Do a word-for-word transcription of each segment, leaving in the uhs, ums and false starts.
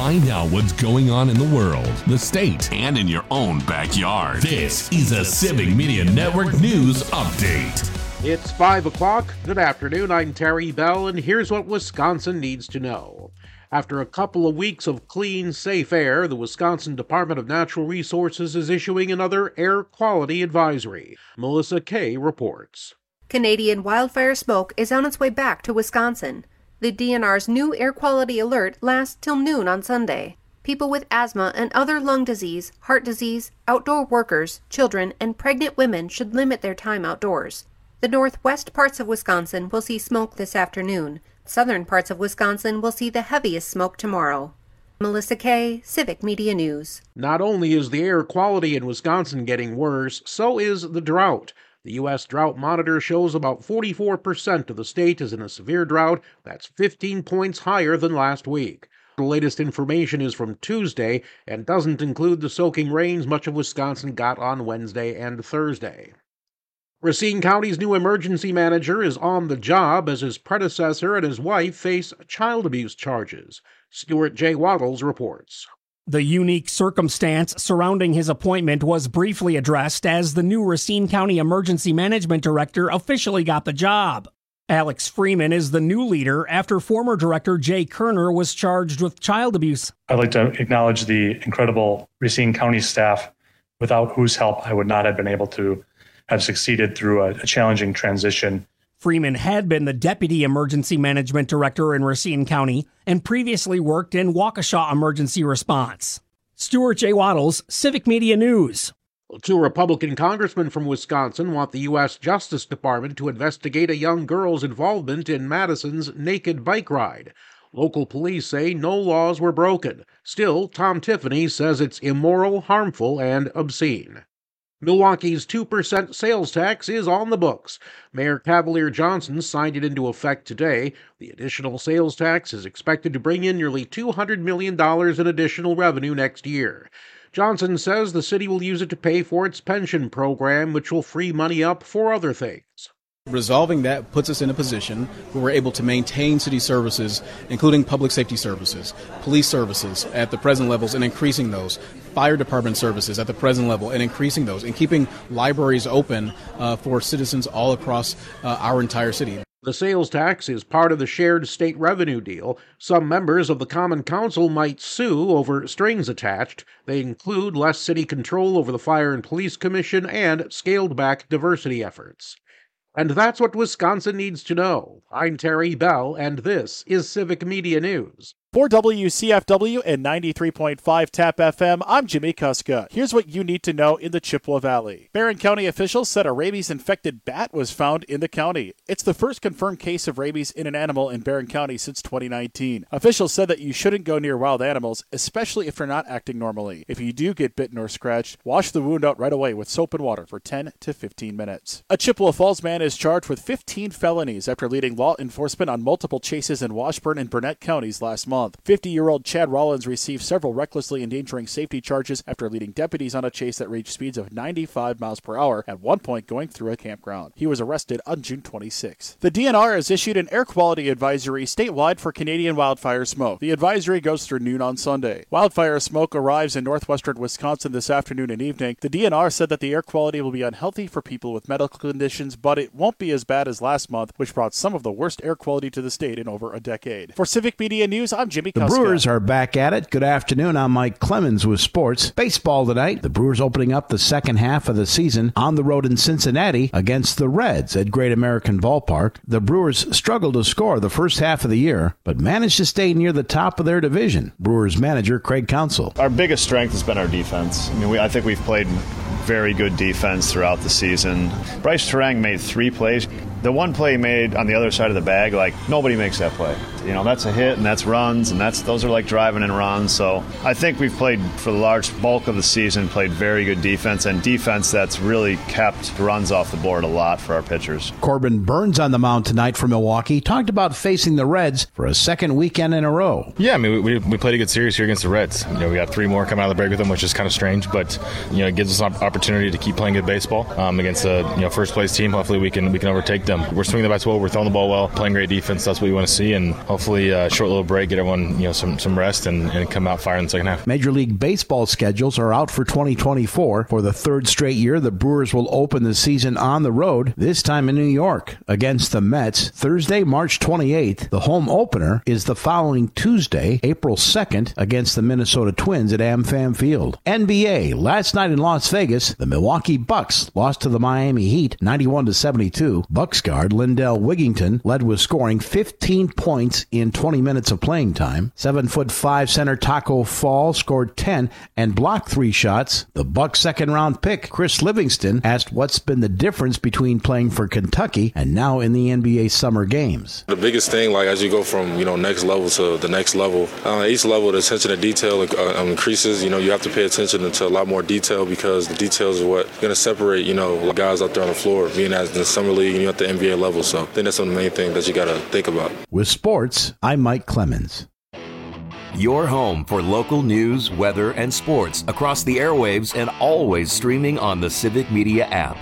Find out what's going on in the world, the state, and in your own backyard. This is a Civic Media Network News Update. It's five o'clock. Good afternoon. I'm Terry Bell, and here's what Wisconsin needs to know. After a couple of weeks of clean, safe air, the Wisconsin Department of Natural Resources is issuing another air quality advisory. Melissa Kay reports. Canadian wildfire smoke is on its way back to Wisconsin. The D N R's new air quality alert lasts till noon on Sunday. People with asthma and other lung disease, heart disease, outdoor workers, children, and pregnant women should limit their time outdoors. The northwest parts of Wisconsin will see smoke this afternoon. Southern parts of Wisconsin will see the heaviest smoke tomorrow. Melissa Kay, Civic Media News. Not only is the air quality in Wisconsin getting worse, so is the drought. The U S Drought Monitor shows about forty-four percent of the state is in a severe drought. That's fifteen points higher than last week. The latest information is from Tuesday and doesn't include the soaking rains much of Wisconsin got on Wednesday and Thursday. Racine County's new emergency manager is on the job as his predecessor and his wife face child abuse charges. Stuart J. Waddles reports. The unique circumstance surrounding his appointment was briefly addressed as the new Racine County Emergency Management Director officially got the job. Alex Freeman is the new leader after former Director Jay Kerner was charged with child abuse. I'd like to acknowledge the incredible Racine County staff, without whose help I would not have been able to have succeeded through a, a challenging transition. Freeman had been the Deputy Emergency Management Director in Racine County and previously worked in Waukesha Emergency Response. Stuart J. Waddles, Civic Media News. Two Republican congressmen from Wisconsin want the U S Justice Department to investigate a young girl's involvement in Madison's naked bike ride. Local police say no laws were broken. Still, Tom Tiffany says it's immoral, harmful, and obscene. Milwaukee's two percent sales tax is on the books. Mayor Cavalier Johnson signed it into effect today. The additional sales tax is expected to bring in nearly two hundred million dollars in additional revenue next year. Johnson says the city will use it to pay for its pension program, which will free money up for other things. Resolving that puts us in a position where we're able to maintain city services, including public safety services, police services at the present levels and increasing those, fire department services at the present level and increasing those, and keeping libraries open uh, for citizens all across uh, our entire city. The sales tax is part of the shared state revenue deal. Some members of the Common Council might sue over strings attached. They include less city control over the Fire and Police Commission and scaled-back diversity efforts. And that's what Wisconsin needs to know. I'm Terry Bell, and this is Civic Media News. For W C F W and ninety-three point five T A P F M, I'm Jimmy Kuska. Here's what you need to know in the Chippewa Valley. Barron County officials said a rabies-infected bat was found in the county. It's the first confirmed case of rabies in an animal in Barron County since twenty nineteen. Officials said that you shouldn't go near wild animals, especially if they're not acting normally. If you do get bitten or scratched, wash the wound out right away with soap and water for ten to fifteen minutes. A Chippewa Falls man is charged with fifteen felonies after leading law enforcement on multiple chases in Washburn and Burnett counties last month. fifty-year-old Chad Rollins received several recklessly endangering safety charges after leading deputies on a chase that reached speeds of ninety-five miles per hour, at one point going through a campground. He was arrested on June twenty-sixth. The D N R has issued an air quality advisory statewide for Canadian wildfire smoke. The advisory goes through noon on Sunday. Wildfire smoke arrives in northwestern Wisconsin this afternoon and evening. The D N R said that the air quality will be unhealthy for people with medical conditions, but it won't be as bad as last month, which brought some of the worst air quality to the state in over a decade. For Civic Media News, I'm Jimmy Kuska. The Brewers are back at it. Good afternoon. I'm Mike Clemens with sports. Baseball tonight. The Brewers opening up the second half of the season on the road in Cincinnati against the Reds at Great American Ballpark. The Brewers struggled to score the first half of the year, but managed to stay near the top of their division. Brewers manager Craig Counsell. Our biggest strength has been our defense. I mean, we, I think we've played very good defense throughout the season. Bryce Terang made three plays. The one play he made on the other side of the bag, like, nobody makes that play. You know, that's a hit, and that's runs, and that's those are like driving and runs. So I think we've played, for the large bulk of the season, played very good defense, and defense that's really kept runs off the board a lot for our pitchers. Corbin Burns on the mound tonight for Milwaukee talked about facing the Reds for a second weekend in a row. Yeah, I mean, we, we played a good series here against the Reds. You know, we got three more coming out of the break with them, which is kind of strange, but, you know, it gives us an opportunity to keep playing good baseball um, against a you know first-place team. Hopefully we can we can overtake them them. We're swinging the bats well, we're throwing the ball well, playing great defense. That's what we want to see, and hopefully a short little break, get everyone you know some, some rest, and, and come out firing in the second half. Major League Baseball schedules are out for twenty twenty-four. For the third straight year, the Brewers will open the season on the road, this time in New York, against the Mets, Thursday, March twenty-eighth. The home opener is the following Tuesday, April second, against the Minnesota Twins at AmFam Field. N B A, last night in Las Vegas, the Milwaukee Bucks lost to the Miami Heat ninety-one to seventy-two. Bucks guard Lindell Wigington led with scoring fifteen points in twenty minutes of playing time. Seven foot five center Taco Fall scored ten and blocked three shots. The Bucks second round pick Chris Livingston asked what's been the difference between playing for Kentucky and now in the N B A summer games. The biggest thing, like as you go from you know next level to the next level, uh, each level the attention to detail uh, increases. You know you have to pay attention to a lot more detail because the details are what going to separate you know guys out there on the floor, being at the summer league and you're at the N B A level. So I think that's one of the main things that you got to think about. With sports, I'm Mike Clemens. Your home for local news, weather, and sports across the airwaves and always streaming on the Civic Media app.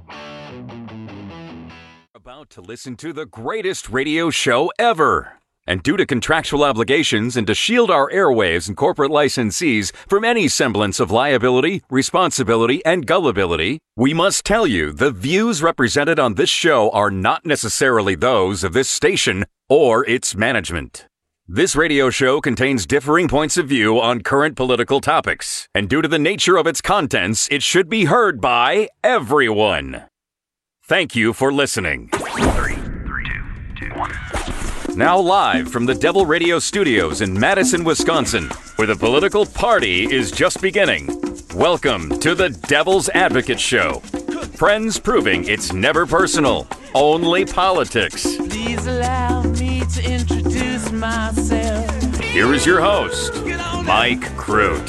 About to listen to the greatest radio show ever. And due to contractual obligations and to shield our airwaves and corporate licensees from any semblance of liability, responsibility, and gullibility, we must tell you the views represented on this show are not necessarily those of this station or its management. This radio show contains differing points of view on current political topics, and due to the nature of its contents, it should be heard by everyone. Thank you for listening. Three, three, two, two, one. Now live from the Devil Radio Studios in Madison, Wisconsin, where the political party is just beginning. Welcome to the Devil's Advocate Show. Friends proving it's never personal, only politics. Please allow me to introduce myself. Here is your host, Mike Crute.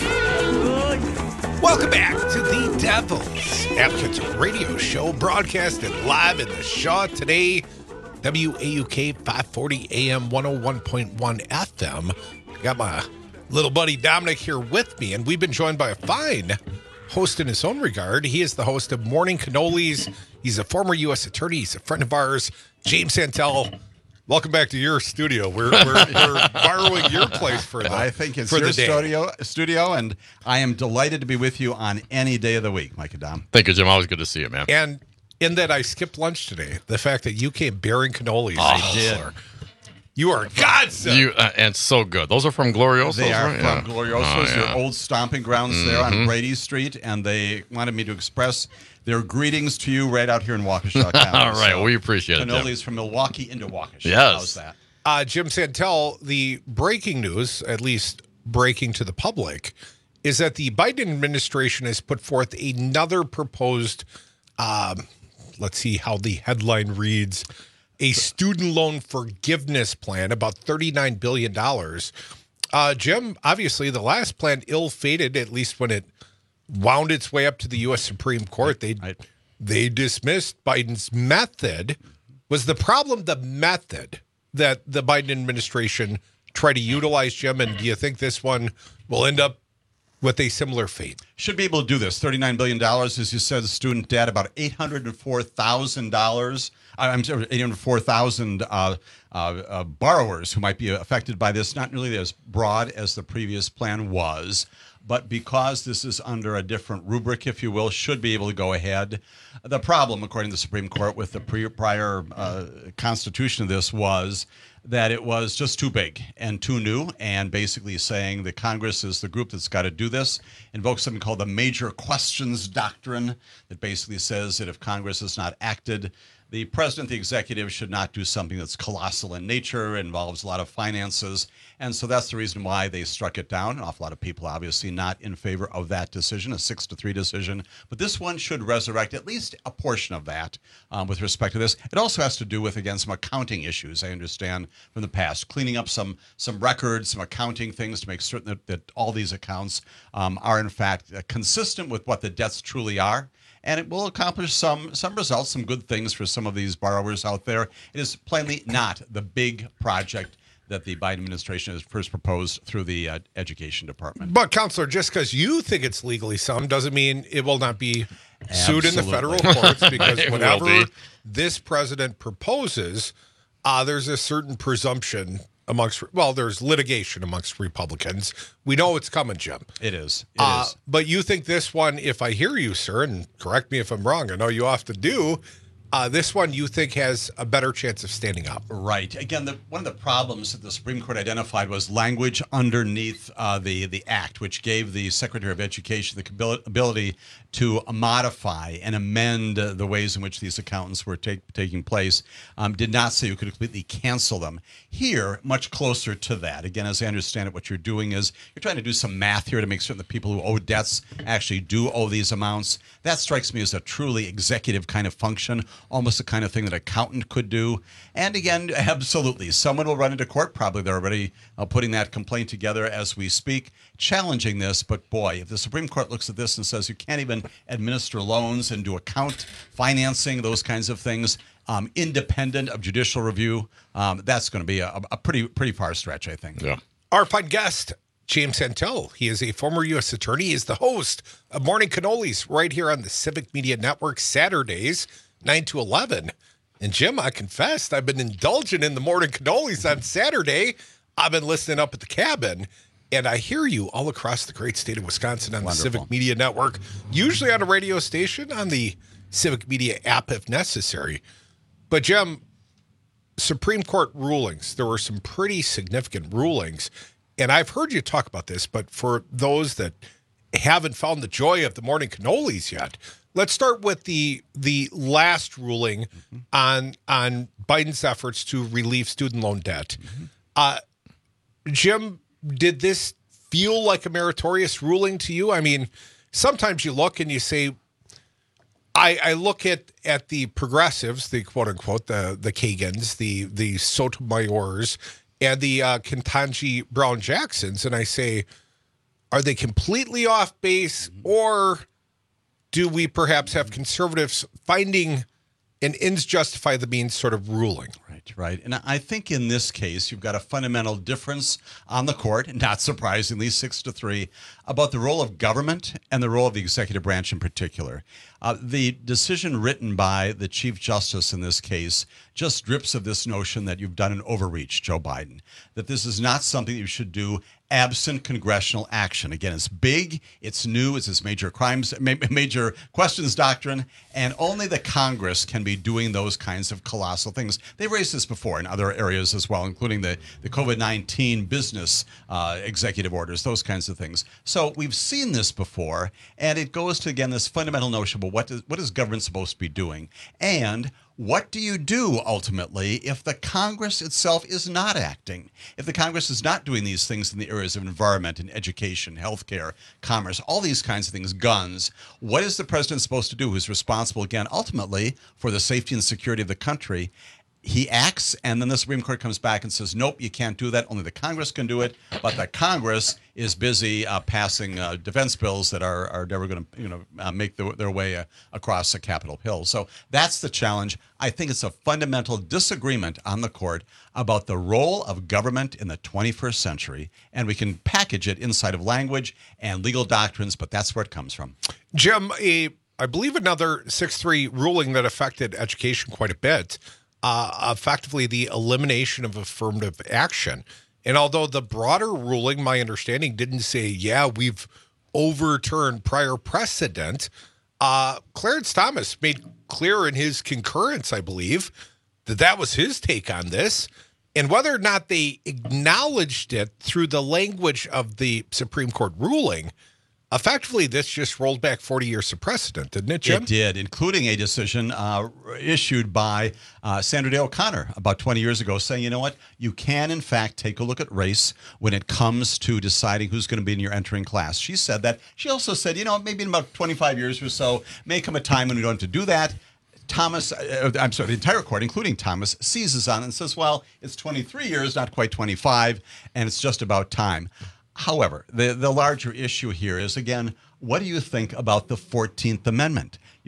Welcome back to the Devil's Advocates Radio Show, broadcasted live in the Shaw today. W A U K five forty A M one oh one point one F M. Got my little buddy Dominic here with me, and we've been joined by a fine host in his own regard. He is the host of Morning Cannolis. He's a former U S attorney. He's a friend of ours, James Santel. Welcome back to your studio. We're we're, we're borrowing your place for the I think it's for your the day. studio, studio, and I am delighted to be with you on any day of the week, Mike and Dom. Thank you, Jim. Always good to see you, man. And in that I skipped lunch today, the fact that you came bearing cannolis. Oh, I did. You are a godsend. You uh, and so good. Those are from Gloriosos. They are right? from yeah. Gloriosos, oh, your yeah. old stomping grounds mm-hmm. there on Brady Street, and they wanted me to express their greetings to you right out here in Waukesha County. All right, so, we appreciate it. Cannolis Jim. from Milwaukee into Waukesha. Yes. How's that? Uh, Jim Santel, the breaking news, at least breaking to the public, is that the Biden administration has put forth another proposed, um, let's see how the headline reads, a student loan forgiveness plan, about thirty-nine billion dollars. Uh, Jim, obviously the last plan ill-fated, at least when it wound its way up to the U S Supreme Court. They, I, they dismissed Biden's method. Was the problem the method that the Biden administration tried to utilize, Jim? And do you think this one will end up with a similar fate? Should be able to do this. thirty-nine billion dollars, as you said, student debt, about eight hundred four thousand dollars. I'm sorry, eight hundred four thousand uh, uh, uh, borrowers who might be affected by this, not nearly as broad as the previous plan was. But because this is under a different rubric, if you will, should be able to go ahead. The problem, according to the Supreme Court, with the pre- prior uh, constitution of this was that it was just too big and too new, and basically saying that Congress is the group that's got to do this, invokes something called the Major Questions Doctrine that basically says that if Congress has not acted, the president, the executive, should not do something that's colossal in nature, involves a lot of finances. And so that's the reason why they struck it down. An awful lot of people obviously not in favor of that decision, a six to three decision. But this one should resurrect at least a portion of that um, with respect to this. It also has to do with, again, some accounting issues, I understand, from the past, cleaning up some some records, some accounting things to make certain that, that all these accounts um, are, in fact, uh, consistent with what the debts truly are. And it will accomplish some some results, some good things for some of these borrowers out there. It is plainly not the big project that the Biden administration has first proposed through the uh, Education Department. But, Counselor, just because you think it's legally sound doesn't mean it will not be sued in the federal courts, because whenever be. this president proposes, uh, there's a certain presumption amongst, well, there's litigation amongst Republicans. We know it's coming, Jim. It is. It uh, is. But you think this one, if I hear you, sir, and correct me if I'm wrong, I know you often do, Uh, this one you think has a better chance of standing up. Right. Again, the, one of the problems that the Supreme Court identified was language underneath uh, the, the act, which gave the Secretary of Education the ability to modify and amend uh, the ways in which these accountants were take, taking place. Um, did not say you could completely cancel them. Here, much closer to that. Again, as I understand it, what you're doing is you're trying to do some math here to make certain that people who owe debts actually do owe these amounts. That strikes me as a truly executive kind of function, almost the kind of thing that an accountant could do. And again, absolutely, someone will run into court. Probably they're already uh, putting that complaint together as we speak, challenging this. But boy, if the Supreme Court looks at this and says you can't even administer loans and do account financing, those kinds of things, um, independent of judicial review, um, that's going to be a, a pretty pretty far stretch, I think. Yeah. Our fun guest, James Santel. He is a former U S attorney. He is the host of Morning Cannolis right here on the Civic Media Network, Saturdays, nine to eleven. And Jim, I confessed, I've been indulging in the Morning Cannolis on Saturday. I've been listening up at the cabin, and I hear you all across the great state of Wisconsin on Wonderful. the Civic Media Network, usually on a radio station, on the Civic Media app if necessary. But Jim, Supreme Court rulings, there were some pretty significant rulings, and I've heard you talk about this, but for those that haven't found the joy of the Morning Cannolis yet, let's start with the the last ruling mm-hmm. on on Biden's efforts to relieve student loan debt. Mm-hmm. Uh, Jim, did this feel like a meritorious ruling to you? I mean, sometimes you look and you say, I, I look at, at the progressives, the quote unquote, the the Kagans, the the Sotomayors, and the uh, Ketanji Brown Jacksons, and I say, are they completely off base, mm-hmm. or do we perhaps have conservatives finding an ends justify the means sort of ruling? Right, right. And I think in this case, you've got a fundamental difference on the court, not surprisingly, six to three, about the role of government and the role of the executive branch in particular. Uh, the decision written by the Chief Justice in this case just drips of this notion that you've done an overreach, Joe Biden, that this is not something that you should do absent congressional action. Again, it's big, it's new, it's this major crimes, major questions doctrine, and only the Congress can be doing those kinds of colossal things. They've raised this before in other areas as well, including the, the COVID nineteen business uh, executive orders, those kinds of things. So we've seen this before, and it goes to, again, this fundamental notion of what, does, what is government supposed to be doing? And what do you do ultimately if the Congress itself is not acting? If the Congress is not doing these things in the areas of environment and education, healthcare, commerce, all these kinds of things, guns, what is the president supposed to do who's responsible, again, ultimately for the safety and security of the country? He acts, and then the Supreme Court comes back and says, nope, you can't do that. Only the Congress can do it. But the Congress is busy uh, passing uh, defense bills that are, are never going to you know, uh, make the, their way uh, across the Capitol Hill. So that's the challenge. I think it's a fundamental disagreement on the court about the role of government in the twenty-first century. And we can package it inside of language and legal doctrines, but that's where it comes from. Jim, a, I believe another six three ruling that affected education quite a bit, Uh, effectively the elimination of affirmative action. And although the broader ruling, my understanding, didn't say, yeah, we've overturned prior precedent, uh, Clarence Thomas made clear in his concurrence, I believe, that that was his take on this. And whether or not they acknowledged it through the language of the Supreme Court ruling, effectively, this just rolled back forty years of precedent, didn't it, Jim? It did, including a decision uh, issued by uh, Sandra Day O'Connor about twenty years ago saying, you know what, you can, in fact, take a look at race when it comes to deciding who's going to be in your entering class. She said that. She also said, you know, maybe in about twenty-five years or so, may come a time when we don't have to do that. Thomas, uh, I'm sorry, the entire court, including Thomas, seizes on it and says, well, it's twenty-three years, not quite twenty-five, and it's just about time. However, the, the larger issue here is, again, what do you think about the fourteenth Amendment? You've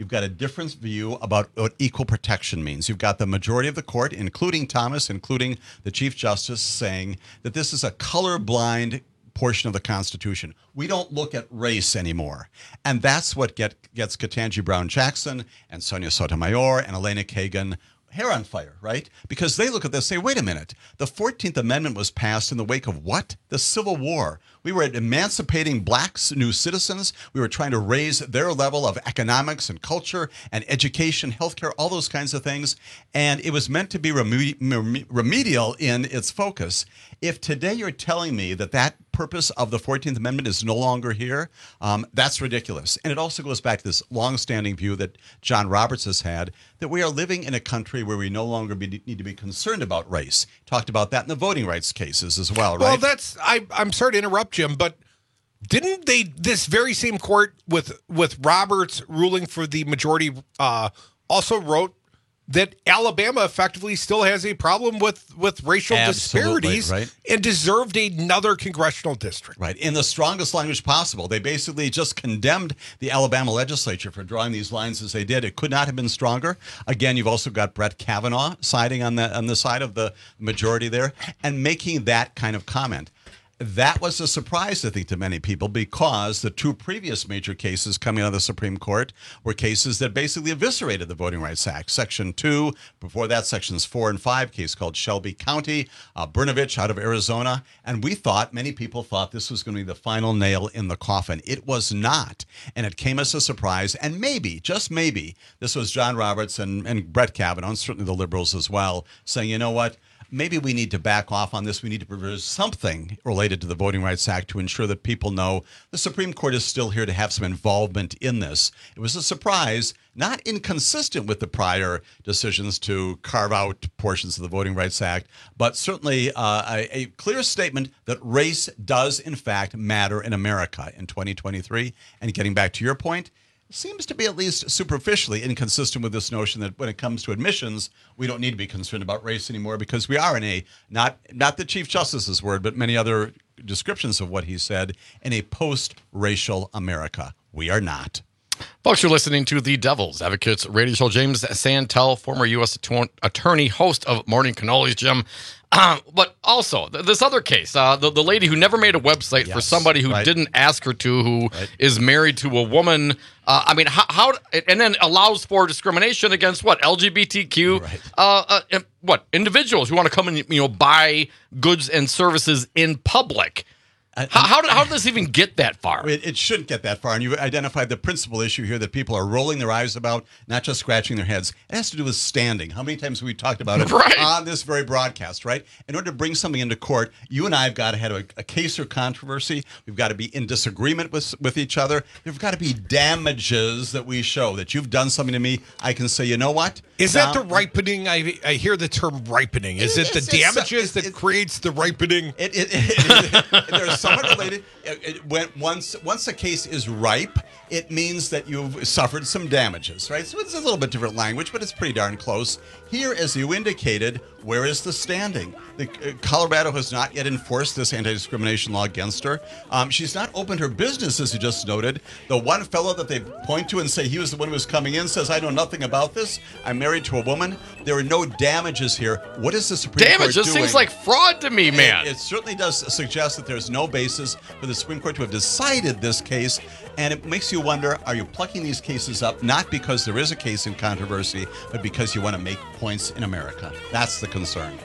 you've got a different view about what equal protection means. You've got the majority of the court, including Thomas, including the Chief Justice, saying that this is a colorblind portion of the Constitution. We don't look at race anymore. And that's what get, gets Ketanji Brown Jackson and Sonia Sotomayor and Elena Kagan hair on fire, right? Because they look at this and say, wait a minute, the fourteenth Amendment was passed in the wake of what? The Civil War. We were emancipating blacks, new citizens. We were trying to raise their level of economics and culture and education, healthcare, all those kinds of things. And it was meant to be reme- remedial in its focus. If today you're telling me that that purpose of the fourteenth Amendment is no longer here, um, that's ridiculous. And it also goes back to this longstanding view that John Roberts has had, that we are living in a country where we no longer be, need to be concerned about race. Talked about that in the voting rights cases as well, right? Well, that's, I, I'm sorry to interrupt, Jim, but didn't they, this very same court with, with Roberts ruling for the majority, uh, also wrote that Alabama effectively still has a problem with, with racial Absolutely, disparities, right? And deserved another congressional district. Right. In the strongest language possible. They basically just condemned the Alabama legislature for drawing these lines as they did. It could not have been stronger. Again, you've also got Brett Kavanaugh siding on the, on the side of the majority there and making that kind of comment. That was a surprise, I think, to many people, because the two previous major cases coming out of the Supreme Court were cases that basically eviscerated the Voting Rights Act. Section two, before that, sections four and five, case called Shelby County, uh, Brnovich out of Arizona. And we thought, many people thought this was going to be the final nail in the coffin. It was not. And it came as a surprise. And maybe, just maybe, this was John Roberts and, and Brett Kavanaugh, and certainly the liberals as well, saying, you know what? Maybe we need to back off on this. We need to preserve something related to the Voting Rights Act to ensure that people know the Supreme Court is still here to have some involvement in this. It was a surprise, not inconsistent with the prior decisions to carve out portions of the Voting Rights Act, but certainly uh, a, a clear statement that race does, in fact, matter in America in twenty twenty-three. And getting back to your point, seems to be at least superficially inconsistent with this notion that when it comes to admissions, we don't need to be concerned about race anymore because we are in a, not not the Chief Justice's word, but many other descriptions of what he said, in a post-racial America. We are not. Folks, you're listening to the Devil's Advocates radio show. James Santel, former U S attorney, host of Morning Cannolis, Jim. Um, but also, th- this other case, uh, the, the lady who never made a website yes, for somebody who right. didn't ask her to, who right. is married to a woman. Uh, I mean, how, how, and then allows for discrimination against what? L G B T Q, right. uh, uh, what? Individuals who want to come and, you know, buy goods and services in public. Uh, how, how, did, how did this even get that far? It, it shouldn't get that far. And you've identified the principal issue here that people are rolling their eyes about, not just scratching their heads. It has to do with standing. How many times have we talked about it right. on this very broadcast, right? In order to bring something into court, you and I have got to have a, a case or controversy. We've got to be in disagreement with, with each other. There've got to be damages that we show that you've done something to me. I can say, you know what? Is now, that the ripening? I I hear the term ripening. Is it, it the damages that it, creates the ripening? It, it, it, it, they're somewhat related. It, it, when, once, once a case is ripe, it means that you've suffered some damages, right? So it's a little bit different language, but it's pretty darn close. Here, as you indicated, where is the standing? The, uh, Colorado has not yet enforced this anti-discrimination law against her. Um, she's not opened her business, as you just noted. The one fellow that they point to and say he was the one who was coming in says, I know nothing about this. I'm married to a woman. There are no damages here. What is the Supreme Damage, Court doing? This seems like fraud to me, man. It, it certainly does suggest that there's no basis for the Supreme Court to have decided this case. And it makes you wonder, are you plucking these cases up not because there is a case in controversy, but because you want to make points in America? That's the concern.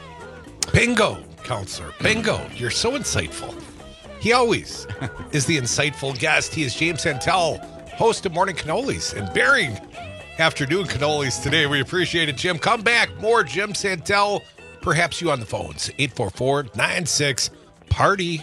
Bingo, counselor. Bingo. You're so insightful. He always is the insightful guest. He is James Santel, host of Morning Cannolis and bearing afternoon cannolis today. We appreciate it, Jim. Come back. More Jim Santel. Perhaps you on the phones. eight four four, nine six, party.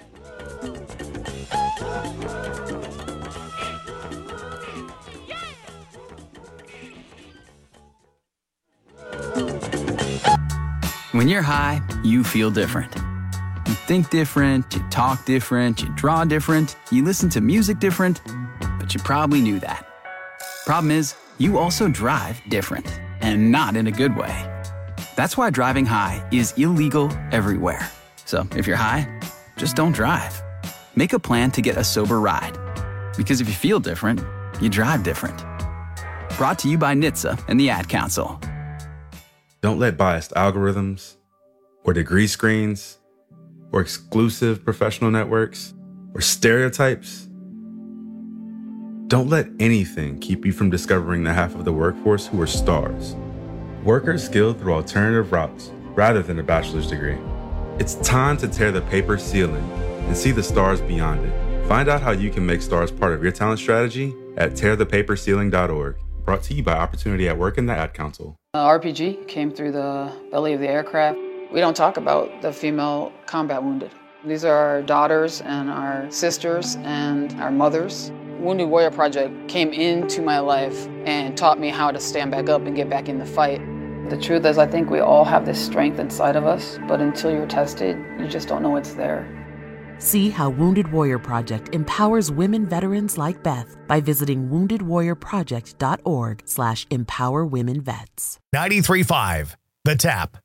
When you're high, you feel different. You think different, you talk different, you draw different, you listen to music different, but you probably knew that. Problem is, you also drive different, and not in a good way. That's why driving high is illegal everywhere. So if you're high, just don't drive. Make a plan to get a sober ride. Because if you feel different, you drive different. Brought to you by N H T S A and the Ad Council. Don't let biased algorithms or degree screens or exclusive professional networks or stereotypes. Don't let anything keep you from discovering the half of the workforce who are stars. Workers skilled through alternative routes rather than a bachelor's degree. It's time to tear the paper ceiling and see the stars beyond it. Find out how you can make stars part of your talent strategy at tear the paper ceiling dot org. Brought to you by Opportunity at Work and the Ad Council. Uh, R P G came through the belly of the aircraft. We don't talk about the female combat wounded. These are our daughters and our sisters and our mothers. Wounded Warrior Project came into my life and taught me how to stand back up and get back in the fight. The truth is, I think we all have this strength inside of us, but until you're tested, you just don't know it's there. See how Wounded Warrior Project empowers women veterans like Beth by visiting wounded warrior project dot org slash empower women vets. ninety-three point five, The Tap.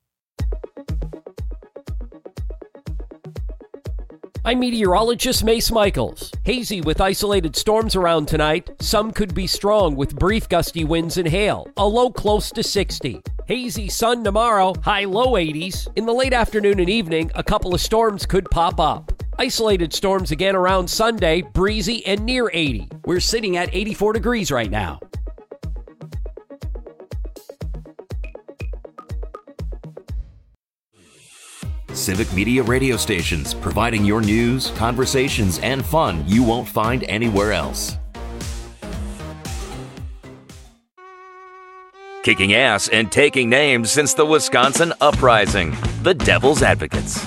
I'm meteorologist Mace Michaels. Hazy with isolated storms around tonight. Some could be strong with brief gusty winds and hail. A low close to sixty. Hazy sun tomorrow, high low eighties. In the late afternoon and evening, a couple of storms could pop up. Isolated storms again around Sunday, breezy and near eighty. We're sitting at eighty-four degrees right now. Civic Media radio stations, providing your news, conversations, and fun you won't find anywhere else. Kicking ass and taking names since the Wisconsin Uprising. The Devil's Advocates.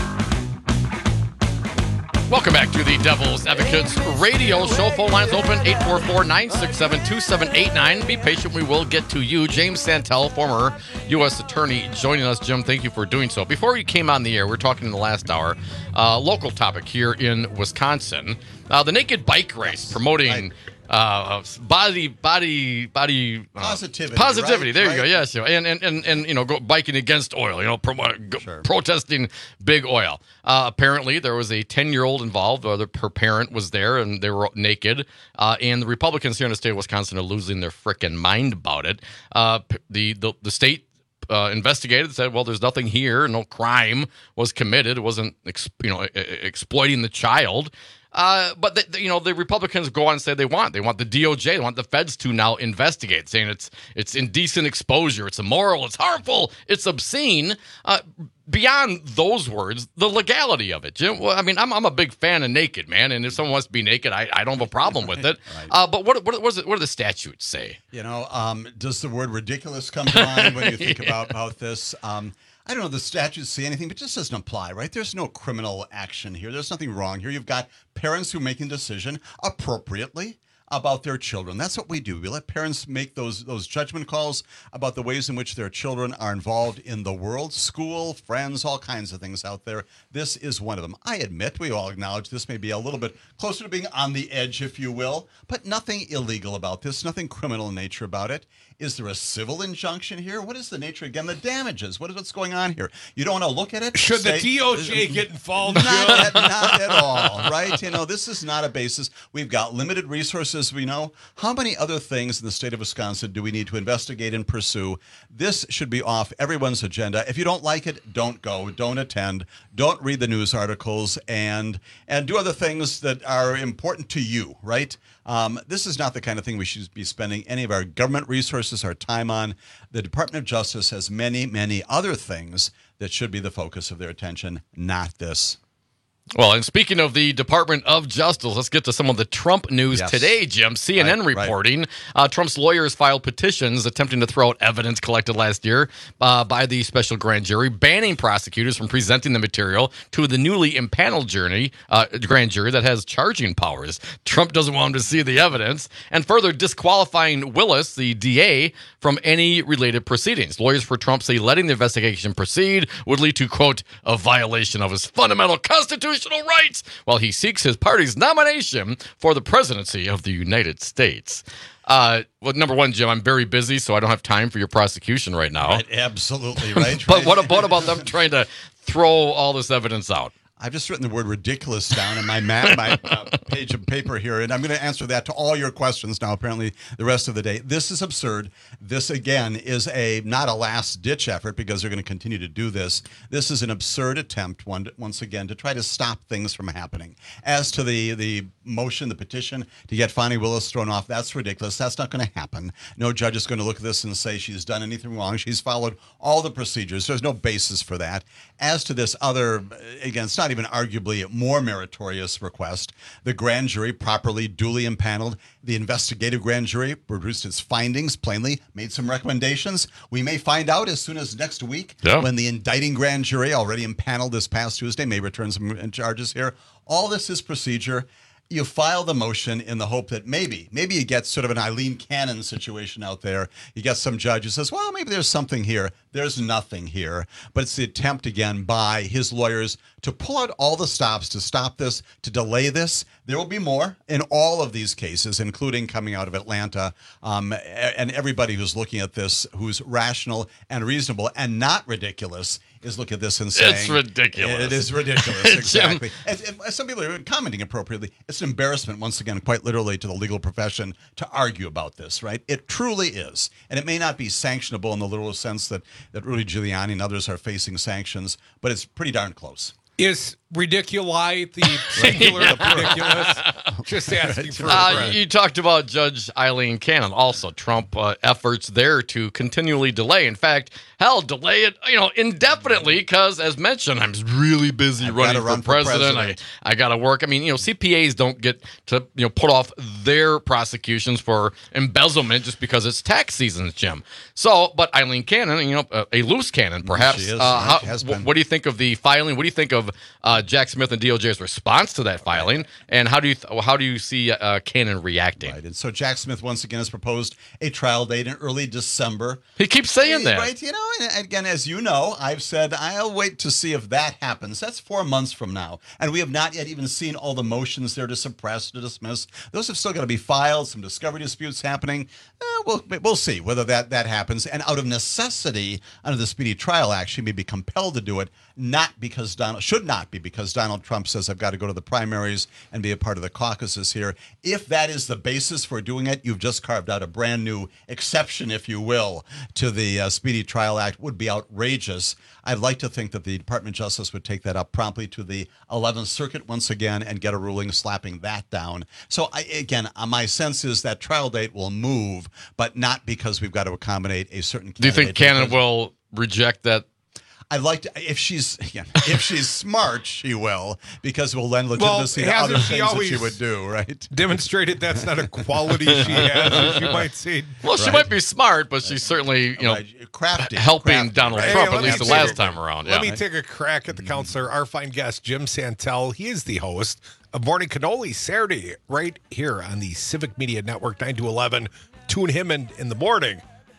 Welcome back to the Devil's Advocates radio show. Phone lines open, eight four four, nine six seven, two seven eight nine. Be patient, we will get to you. James Santel, former U S attorney, joining us. Jim, thank you for doing so. Before you came on the air, we were talking in the last hour, uh, local topic here in Wisconsin. Uh, the naked bike race promoting... Uh, body, body, body uh, positivity. Positivity. Right? There right. you go. Yes, and and and and you know, go biking against oil. You know, pro- go, sure. protesting big oil. Uh, apparently, there was a ten-year-old involved. Or the, her parent was there, and they were naked. Uh, and the Republicans here in the state of Wisconsin are losing their frickin' mind about it. Uh, the the the state. Uh, investigated, said, well, there's nothing here. No crime was committed. It wasn't, ex- you know, exploiting the child. Uh, but the, you know, the Republicans go on and say they want they want the D O J, they want the feds to now investigate, saying it's it's indecent exposure, it's immoral, it's harmful, it's obscene. Uh, beyond those words, the legality of it, Jim. Well, I mean, I'm I'm a big fan of naked, man, and if someone wants to be naked, I, I don't have a problem with it. Right. Uh, but what what what, is it, what do the statutes say? You know, um, does the word ridiculous come to mind when you think yeah. about about this? Um, I don't know, the statutes say anything, but it just doesn't apply, right? There's no criminal action here. There's nothing wrong here. You've got parents who are making a decision appropriately about their children. That's what we do. We let parents make those those judgment calls about the ways in which their children are involved in the world, school, friends, all kinds of things out there. This is one of them. I admit, we all acknowledge this may be a little bit closer to being on the edge, if you will, but nothing illegal about this, nothing criminal in nature about it. Is there a civil injunction here? What is the nature, again, the damages? What is what's going on here? You don't want to look at it? Should say, the D O J get involved? Not at, not at all, right? You know, this is not a basis. We've got limited resources, we know. How many other things in the state of Wisconsin do we need to investigate and pursue? This should be off everyone's agenda. If you don't like it, don't go, don't attend, don't read the news articles, and and do other things that are important to you, right? Um, this is not the kind of thing we should be spending any of our government resources, our time on. The Department of Justice has many, many other things that should be the focus of their attention, not this. Well, and speaking of the Department of Justice, let's get to some of the Trump news yes. today, Jim. C N N right, reporting right. Uh, Trump's lawyers filed petitions attempting to throw out evidence collected last year uh, by the special grand jury, banning prosecutors from presenting the material to the newly impaneled jury, uh, grand jury that has charging powers. Trump doesn't want them to see the evidence, and further disqualifying Willis, the D A, from any related proceedings. Lawyers for Trump say letting the investigation proceed would lead to, quote, a violation of his fundamental constitution rights while he seeks his party's nomination for the presidency of the United States. Uh, well, number one, Jim, I'm very busy, so I don't have time for your prosecution right now. Right, absolutely, right. But right. what, what about them trying to throw all this evidence out? I've just written the word ridiculous down on my map, my uh, page of paper here, and I'm going to answer that to all your questions now, apparently, the rest of the day. This is absurd. This, again, is a not a last-ditch effort because they're going to continue to do this. This is an absurd attempt, one, once again, to try to stop things from happening. As to the, the motion, the petition, to get Fani Willis thrown off, that's ridiculous. That's not going to happen. No judge is going to look at this and say she's done anything wrong. She's followed all the procedures. There's no basis for that. As to this other, again, it's not even arguably more meritorious request. The grand jury properly, duly impaneled. The investigative grand jury produced its findings, plainly made some recommendations. We may find out as soon as next week yeah. when the indicting grand jury, already impaneled this past Tuesday, may return some charges here. All this is procedure. You file the motion in the hope that maybe, maybe you get sort of an Eileen Cannon situation out there. You get some judge who says, well, maybe there's something here. There's nothing here. But it's the attempt again by his lawyers to pull out all the stops to stop this, to delay this. There will be more in all of these cases, including coming out of Atlanta. Um, and everybody who's looking at this, who's rational and reasonable and not ridiculous, is looking at this and saying, it's ridiculous. It is ridiculous, exactly. and, and some people are commenting appropriately. It's an embarrassment, once again, quite literally, to the legal profession to argue about this, right? It truly is. And it may not be sanctionable in the literal sense that, that Rudy Giuliani and others are facing sanctions, but it's pretty darn close. Is ridiculi the singular of ridiculous? Just asking for uh, You talked about Judge Eileen Cannon. Also, Trump uh, efforts there to continually delay. In fact, hell, delay it, you know, indefinitely because, as mentioned, I'm really busy I've running run for president. for president. I, I got to work. I mean, you know, C P As don't get to, you know, put off their prosecutions for embezzlement just because it's tax season, Jim. So, but Eileen Cannon, you know, uh, a loose cannon, perhaps. She is, uh, how, has w- been. what do you think of the filing? What do you think of uh, Jack Smith and D O J's response to that filing? And how do you th- how do you see uh, Cannon reacting? Right. And so Jack Smith once again has proposed a trial date in early December. He keeps saying He- that. Right. You know, and again, as you know, I've said I'll wait to see if that happens. That's four months from now. And we have not yet even seen all the motions there to suppress, to dismiss. Those have still got to be filed, some discovery disputes happening. Eh, we'll, we'll see whether that, that happens. And out of necessity, under the Speedy Trial Act, she may be compelled to do it, not because Donald, should not be because Donald Trump says I've got to go to the primaries and be a part of the caucuses here. If that is the basis for doing it, you've just carved out a brand new exception, if you will, to the uh, Speedy Trial Act. Would be outrageous. I'd like to think that the Department of Justice would take that up promptly to the eleventh Circuit once again and get a ruling slapping that down. So, I, again, uh, my sense is that trial date will move, but not because we've got to accommodate a certain candidate. Do you think Cannon will reject that? I'd like to, if she's again, if she's smart, she will, because it will lend legitimacy well, to other she things that she always would do, right? Demonstrated that's not a quality she has, as you might say. Well, she Right. might be smart, but she's certainly, you know, Right. Crafty, helping crafty, Donald right? Trump, Hey, at let least me the last take- time around. Let Yeah. me take a crack at the counselor, our fine guest, Jim Santel. He is the host of Morning Cannoli Saturday, right here on the Civic Media Network, nine to eleven. Tune him in in the morning.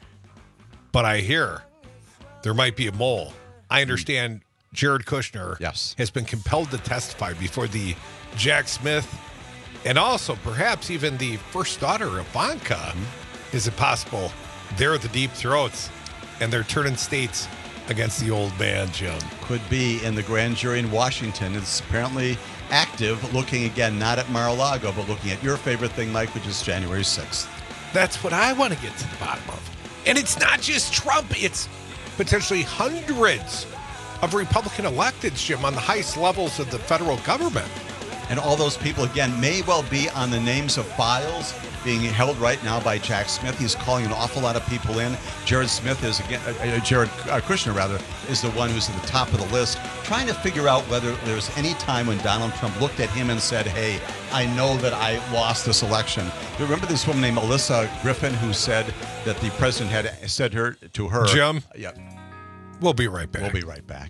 But I hear there might be a mole. I understand Jared Kushner Yes. has been compelled to testify before the Jack Smith and also perhaps even the first daughter, Ivanka. Is it possible they're the deep throats and they're turning states against the old man, Jim? Could be in the grand jury in Washington. It's apparently active, looking again not at Mar-a-Lago, but looking at your favorite thing, Mike, which is January sixth. That's what I want to get to the bottom of. And it's not just Trump, it's potentially hundreds of Republican electeds, Jim, on the highest levels of the federal government. And all those people, again, may well be on the names of files being held right now by Jack Smith. He's calling an awful lot of people in. Jared Smith is, again, uh, Jared uh, Kushner, rather, is the one who's at the top of the list, trying to figure out whether there's any time when Donald Trump looked at him and said, hey, I know that I lost this election. You remember this woman named Melissa Griffin who said that the president had said her to her. Jim? Yeah. We'll be right back. We'll be right back.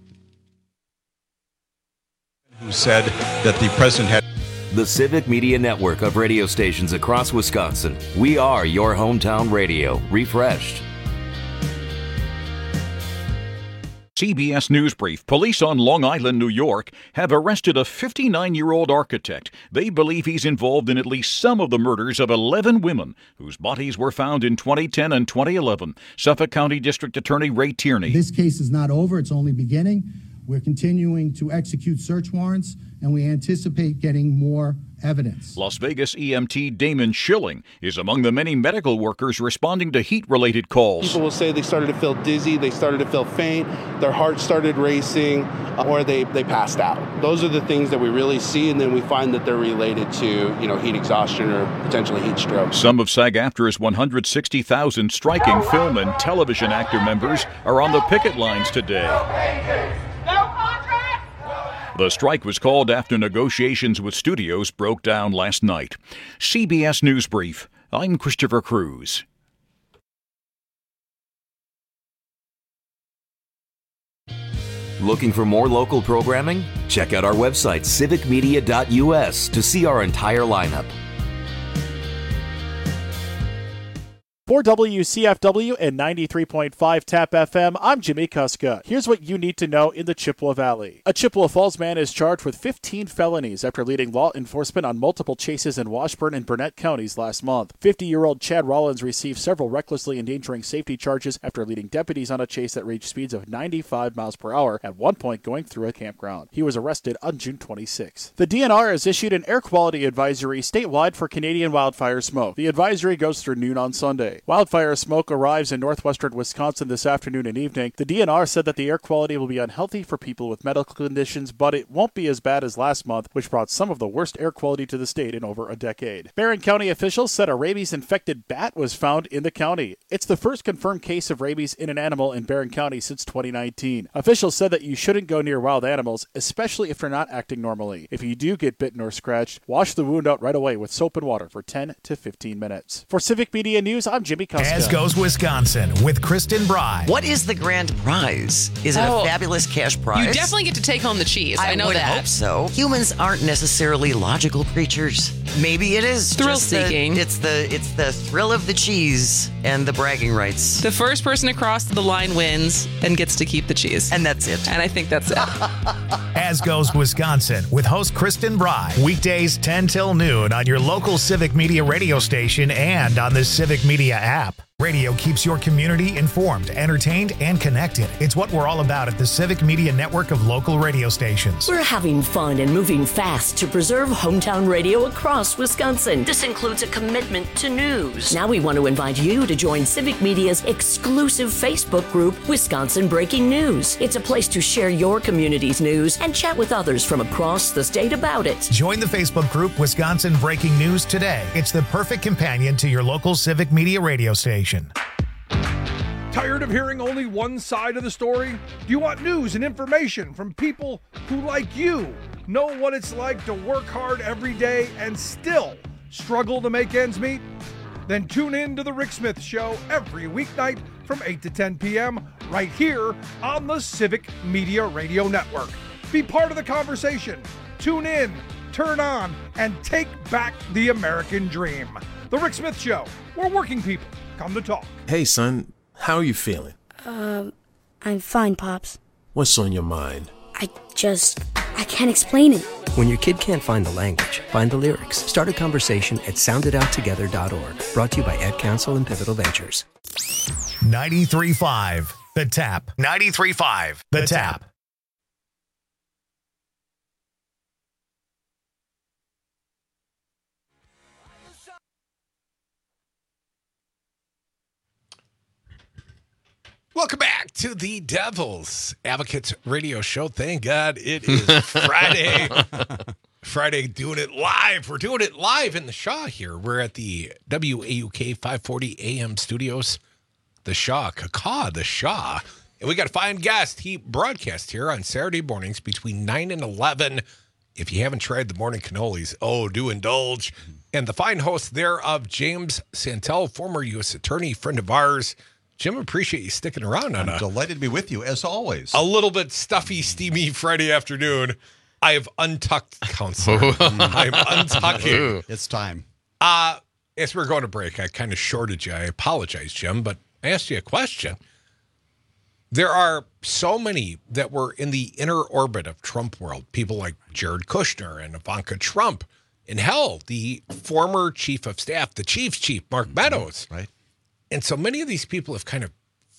Who said that the president had. The Civic Media Network of radio stations across Wisconsin. We are your hometown radio, refreshed. C B S News Brief. Police on Long Island, New York, have arrested a fifty-nine-year-old architect. They believe he's involved in at least some of the murders of eleven women whose bodies were found in twenty ten and twenty eleven. Suffolk County District Attorney Ray Tierney. This case is not over. It's only beginning. We're continuing to execute search warrants, and we anticipate getting more evidence. Las Vegas E M T Damon Schilling is among the many medical workers responding to heat-related calls. People will say they started to feel dizzy, they started to feel faint, their heart started racing, or they, they passed out. Those are the things that we really see, and then we find that they're related to, you know, heat exhaustion or potentially heat stroke. Some of SAG-AFTRA's one hundred sixty thousand striking film and television actor members are on the picket lines today. The strike was called after negotiations with studios broke down last night. C B S News Brief. I'm Christopher Cruz. Looking for more local programming? Check out our website, civic media dot U S, to see our entire lineup. For W C F W and ninety-three point five TAP F M, I'm Jimmy Kuska. Here's what you need to know in the Chippewa Valley. A Chippewa Falls man is charged with fifteen felonies after leading law enforcement on multiple chases in Washburn and Burnett counties last month. fifty-year-old Chad Rollins received several recklessly endangering safety charges after leading deputies on a chase that reached speeds of ninety-five miles per hour, at one point going through a campground. He was arrested on June twenty-sixth. The D N R has issued an air quality advisory statewide for Canadian wildfire smoke. The advisory goes through noon on Sunday. Wildfire smoke arrives in northwestern Wisconsin this afternoon and evening. The D N R said that the air quality will be unhealthy for people with medical conditions, but it won't be as bad as last month, which brought some of the worst air quality to the state in over a decade. Barron County officials said a rabies-infected bat was found in the county. It's the first confirmed case of rabies in an animal in Barron County since twenty nineteen. Officials said that you shouldn't go near wild animals, especially if they're not acting normally. If you do get bitten or scratched, wash the wound out right away with soap and water for ten to fifteen minutes. For Civic Media News, I'm Jimmy Kuska. As goes Wisconsin with Kristen Bry. What is the grand prize? Is it Oh, a fabulous cash prize? You definitely get to take home the cheese. I, I know would that. hope so. Humans aren't necessarily logical creatures. Maybe it is Thrill just the- seeking. it's the it's the thrill of the cheese and the bragging rights. The first person across the line wins and gets to keep the cheese. And that's it. And I think that's it. As goes Wisconsin with host Kristen Bry. Weekdays ten till noon on your local Civic Media radio station and on the Civic Media app. Radio keeps your community informed, entertained, and connected. It's what we're all about at the Civic Media network of local radio stations. We're having fun and moving fast to preserve hometown radio across Wisconsin. This includes a commitment to news. Now we want to invite you to join Civic Media's exclusive Facebook group, Wisconsin Breaking News. It's a place to share your community's news and chat with others from across the state about it. Join the Facebook group Wisconsin Breaking News today. It's the perfect companion to your local Civic Media radio station. Tired of hearing only one side of the story? Do you want news and information from people who, like you, know what it's like to work hard every day and still struggle to make ends meet? Then tune in to The Rick Smith Show every weeknight from eight to ten p.m. right here on the Civic Media Radio Network. Be part of the conversation. Tune in, turn on, and take back the American dream. The Rick Smith Show, where working people come to talk. Hey, son, how are you feeling? Um, I'm fine, Pops. What's on your mind? I just, I can't explain it. When your kid can't find the language, find the lyrics. Start a conversation at sound it out together dot org. Brought to you by Ed Council and Pivotal Ventures. ninety-three point five The Tap. ninety-three point five The Tap. Welcome back to the Devil's Advocates Radio Show. Thank God it is Friday. Friday, doing it live. We're doing it live in the Shaw here. We're at the W A U K five forty A M studios. The Shaw, Kaka, the Shaw. And we got a fine guest. He broadcasts here on Saturday mornings between nine and eleven. If you haven't tried the morning cannolis, oh, do indulge. And the fine host thereof, James Santel, former U S attorney, friend of ours. Jim, appreciate you sticking around on I'm a, delighted to be with you, as always. a little bit stuffy, steamy Friday afternoon. I have untucked, counselor. I'm untucking. It's time. Uh, as we're going to break, I kind of shorted you. I apologize, Jim, but I asked you a question. There are so many that were in the inner orbit of Trump world, people like Jared Kushner and Ivanka Trump. And hell, the former chief of staff, the chief's chief, Mark Meadows. Right. And so many of these people have kind of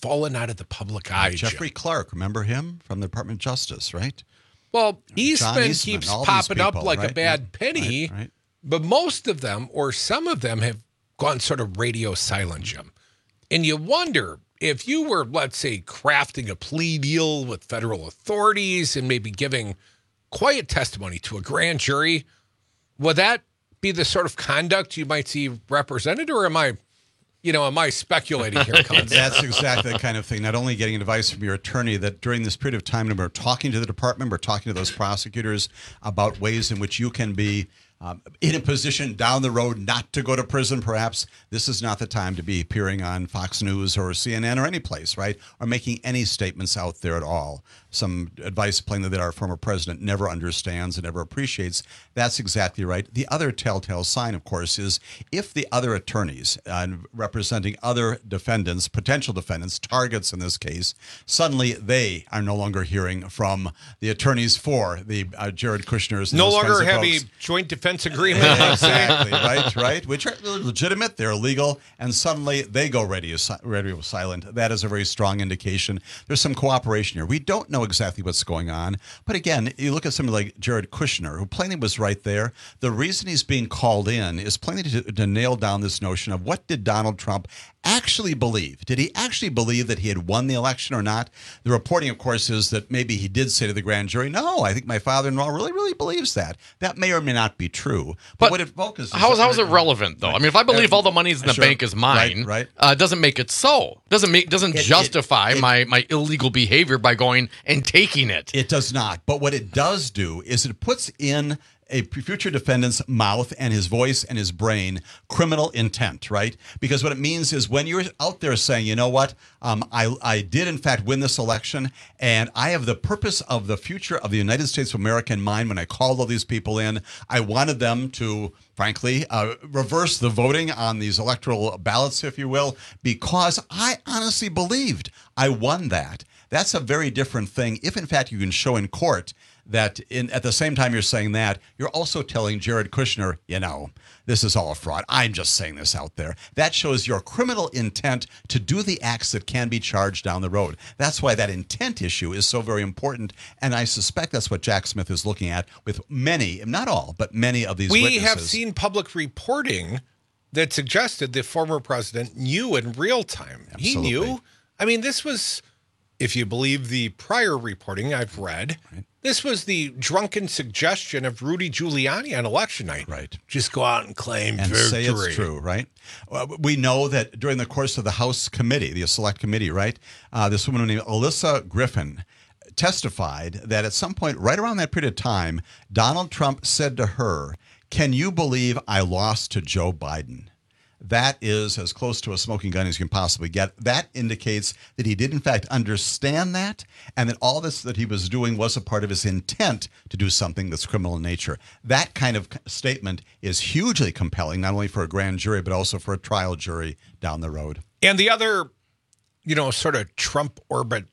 fallen out of the public eye. Jeffrey Jim. Clark, remember him from the Department of Justice, right? Well, John Eastman, Eastman, keeps all these popping up people, like a right? bad Yeah, penny, right, right. but most of them, or some of them, have gone sort of radio silent, Jim. And you wonder if you were, let's say, crafting a plea deal with federal authorities and maybe giving quiet testimony to a grand jury, would that be the sort of conduct you might see represented, or am I, you know, am I speculating here? That's exactly the kind of thing. Not only getting advice from your attorney, that during this period of time, when we're talking to the department, we're talking to those prosecutors about ways in which you can be um, in a position down the road not to go to prison, perhaps. This is not the time to be appearing on Fox News or C N N or any place, right? Or making any statements out there at all. Some advice plainly that our former president never understands and never appreciates. That's exactly right. The other telltale sign, of course, is if the other attorneys uh, representing other defendants, potential defendants, targets in this case, suddenly they are no longer hearing from the attorneys for the uh, Jared Kushner's. No longer have a joint defense agreement. Exactly, right, right, which are legitimate, they're legal, and suddenly they go radio, radio silent. That is a very strong indication. There's some cooperation here. We don't know exactly what's going on, but again, you look at somebody like Jared Kushner, who plainly was right there. The reason he's being called in is plainly to, to nail down this notion of what did Donald Trump actually believe? Did he actually believe that he had won the election or not? The reporting, of course, is that maybe he did say to the grand jury, no, I think my father-in-law really, really believes that. That may or may not be true. But, But what it focuses How is how is it relevant though? I mean, if I believe all the money's in the Sure. bank is mine, Right, right. Uh, doesn't make it so. Doesn't make doesn't It- it- justify it- my my illegal behavior by going and taking it. It does not. But what it does do is it puts in a future defendant's mouth and his voice and his brain criminal intent, right? Because what it means is when you're out there saying, you know what, um, I, I did in fact win this election, and I have the purpose of the future of the United States of America in mind when I called all these people in. I wanted them to, frankly, uh, reverse the voting on these electoral ballots, if you will, because I honestly believed I won that. That's a very different thing. If, in fact, you can show in court that in, at the same time you're saying that, you're also telling Jared Kushner, you know, this is all a fraud. I'm just saying this out there. That shows your criminal intent to do the acts that can be charged down the road. That's why that intent issue is so very important. And I suspect that's what Jack Smith is looking at with many, not all, but many of these we witnesses. have seen public reporting that suggested the former president knew in real time. Absolutely. He knew. I mean, this was, if you believe the prior reporting I've read, right. This was the drunken suggestion of Rudy Giuliani on election night. Right. Just go out and claim and victory. say it's true, right? Well, we know that during the course of the House committee, the select committee, right, uh, this woman named Alyssa Griffin testified that at some point right around that period of time, Donald Trump said to her, "Can you believe I lost to Joe Biden?" That is as close to a smoking gun as you can possibly get. That indicates that he did, in fact, understand that, and that all this that he was doing was a part of his intent to do something that's criminal in nature. That kind of statement is hugely compelling, not only for a grand jury, but also for a trial jury down the road. And the other, you know, sort of Trump orbit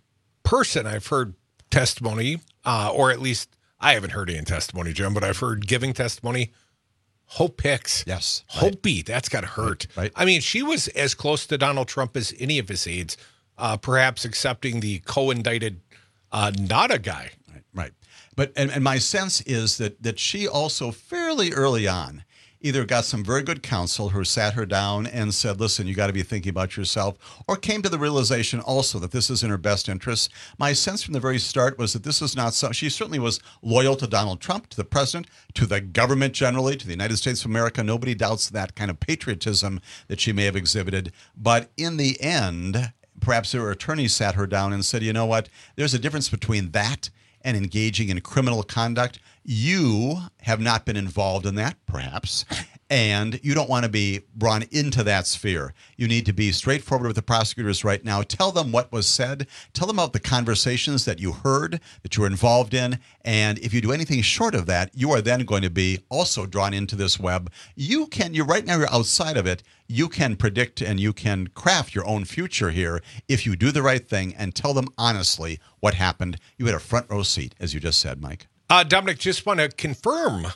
person I've heard testimony, uh, or at least I haven't heard any testimony, Jim, but I've heard giving testimony. Hope Hicks. Yes. Hopi. Right. That's got to hurt. Right, right. I mean, she was as close to Donald Trump as any of his aides, uh, perhaps accepting the co-indicted uh, Nada guy. Right. Right. But and, and my sense is that that she also fairly early on either got some very good counsel who sat her down and said, listen, you got to be thinking about yourself, or came to the realization also that this is in her best interest. My sense from the very start was that this is not so. She certainly was loyal to Donald Trump, to the president, to the government generally, to the United States of America. Nobody doubts that kind of patriotism that she may have exhibited. But in the end, perhaps her attorney sat her down and said, you know what, there's a difference between that and engaging in criminal conduct. You have not been involved in that, perhaps, and you don't want to be brought into that sphere. You need to be straightforward with the prosecutors right now. Tell them what was said. Tell them about the conversations that you heard, that you were involved in, and if you do anything short of that, you are then going to be also drawn into this web. You can, you're right now, you're outside of it. You can predict and you can craft your own future here if you do the right thing and tell them honestly what happened. You had a front row seat, as you just said, Mike. Uh, Dominic, just want to confirm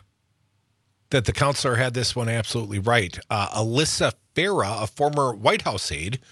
that the counselor had this one absolutely right. Uh, Alyssa Farah, a former White House aide,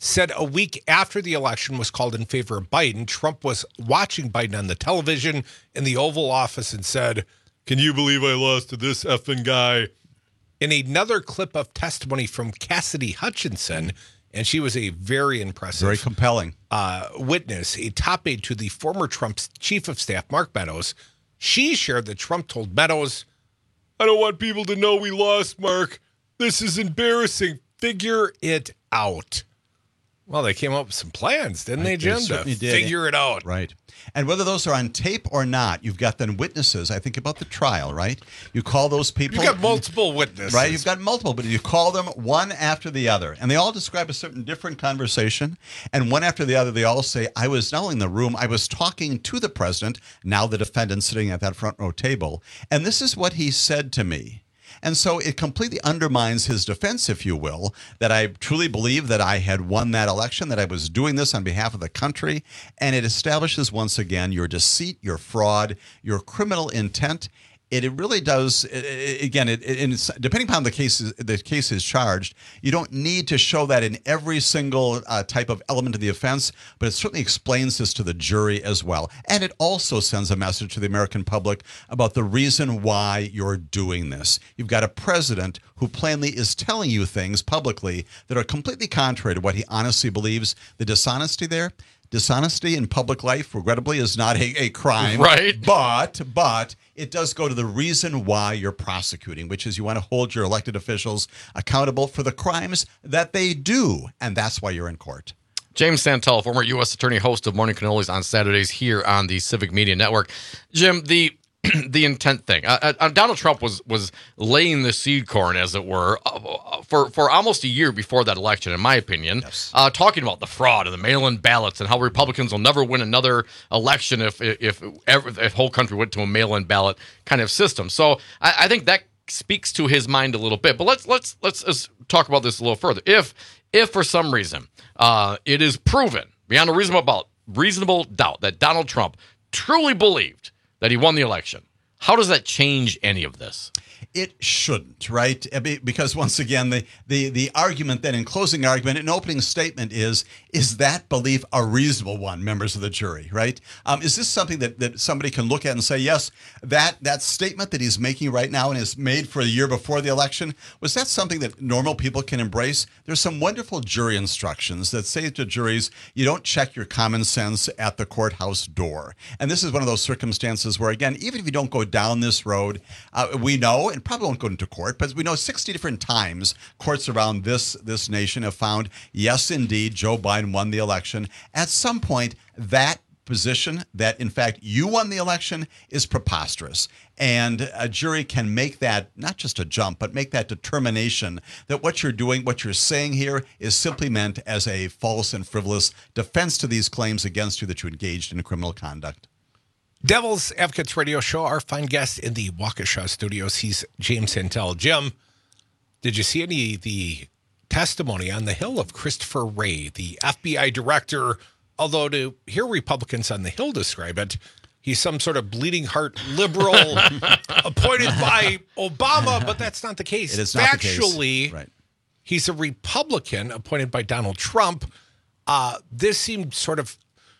said a week after the election was called in favor of Biden, Trump was watching Biden on the television in the Oval Office and said, "Can you believe I lost to this effing guy?" In another clip of testimony from Cassidy Hutchinson, and she was a very impressive, very compelling uh, witness, a top aide to the former Trump's chief of staff, Mark Meadows. She shared that Trump told Meadows, "I don't want people to know we lost, Mark. This is embarrassing. Figure it out." Well, they came up with some plans, didn't they, Jim? To figure it out. Right. And whether those are on tape or not, you've got then witnesses. I think about the trial, right? You call those people. You've got multiple witnesses. Right? You've got multiple, but you call them one after the other. And they all describe a certain different conversation. And one after the other, they all say, I was not only in the room, I was talking to the president, now the defendant sitting at that front row table. And this is what he said to me. And so it completely undermines his defense, if you will, that I truly believe that I had won that election, that I was doing this on behalf of the country. And it establishes once again your deceit, your fraud, your criminal intent. It, it really does. It, again, it, it, depending upon the case, the case is charged, you don't need to show that in every single uh, type of element of the offense, but it certainly explains this to the jury as well. And it also sends a message to the American public about the reason why you're doing this. You've got a president who plainly is telling you things publicly that are completely contrary to what he honestly believes. The dishonesty there. Dishonesty in public life, regrettably, is not a, a crime. Right. But, but it does go to the reason why you're prosecuting, which is you want to hold your elected officials accountable for the crimes that they do. And that's why you're in court. James Santel, former U S attorney, host of Morning Cannolis on Saturdays here on the Civic Media Network. Jim, the the intent thing. Uh, uh, Donald Trump was was laying the seed corn, as it were, uh, for, for almost a year before that election, in my opinion, yes. uh, talking about the fraud and the mail-in ballots and how Republicans will never win another election if if if, if the whole country went to a mail-in ballot kind of system. So I, I think that speaks to his mind a little bit. But let's let's let's, let's talk about this a little further. If if for some reason uh, it is proven beyond a reasonable reasonable doubt that Donald Trump truly believed that he won the election, how does that change any of this? It shouldn't, right? Because once again, the, the, the argument then in closing argument, an opening statement is, is that belief a reasonable one, members of the jury, right? Um, is this something that, that somebody can look at and say, yes, that, that statement that he's making right now and is made for the year before the election, was that something that normal people can embrace? There's some wonderful jury instructions that say to juries, you don't check your common sense at the courthouse door. And this is one of those circumstances where, again, even if you don't go down this road, uh, we know, and probably won't go into court, but we know sixty different times courts around this this nation have found, yes, indeed, Joe Biden won the election. At some point, that position that, in fact, you won the election is preposterous. And a jury can make that, not just a jump, but make that determination that what you're doing, what you're saying here is simply meant as a false and frivolous defense to these claims against you that you engaged in criminal conduct. Devil's Advocates Radio Show, our fine guest in the Waukesha studios, he's James Santel. Jim, did you see any of the testimony on the Hill of Christopher Wray, the F B I director? Although to hear Republicans on the Hill describe it, he's some sort of bleeding heart liberal appointed by Obama, but that's not the case. It is not Factually, the case. Right. He's a Republican appointed by Donald Trump. Uh, this seemed sort of,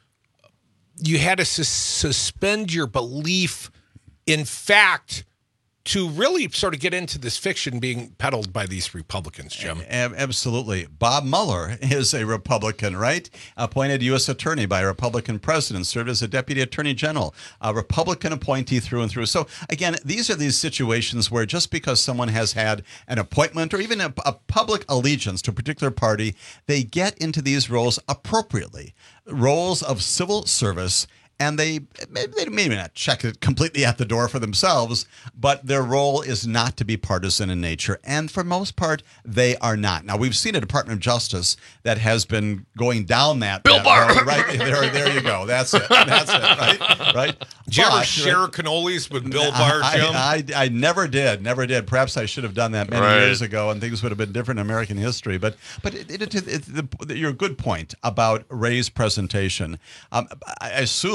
you had to sus- suspend your belief in fact to really sort of get into this fiction being peddled by these Republicans, Jim. A- absolutely. Bob Mueller is a Republican, right? Appointed U S attorney by a Republican president, served as a deputy attorney general, a Republican appointee through and through. So again, these are these situations where just because someone has had an appointment or even a, a public allegiance to a particular party, they get into these roles appropriately, roles of civil service. And they, they maybe not check it completely at the door for themselves, but their role is not to be partisan in nature. And for most part, they are not. Now, we've seen a Department of Justice that has been going down that. Bill that Barr. road, right? There, there you go. That's it. That's it. Right? Right? Did you ever But, share right, cannolis with Bill Barr, Jim? I, I, I never did. Never did. Perhaps I should have done that many Right. years ago, and things would have been different in American history. But but it, it, it, it, the, your good point about Ray's presentation, um, I assume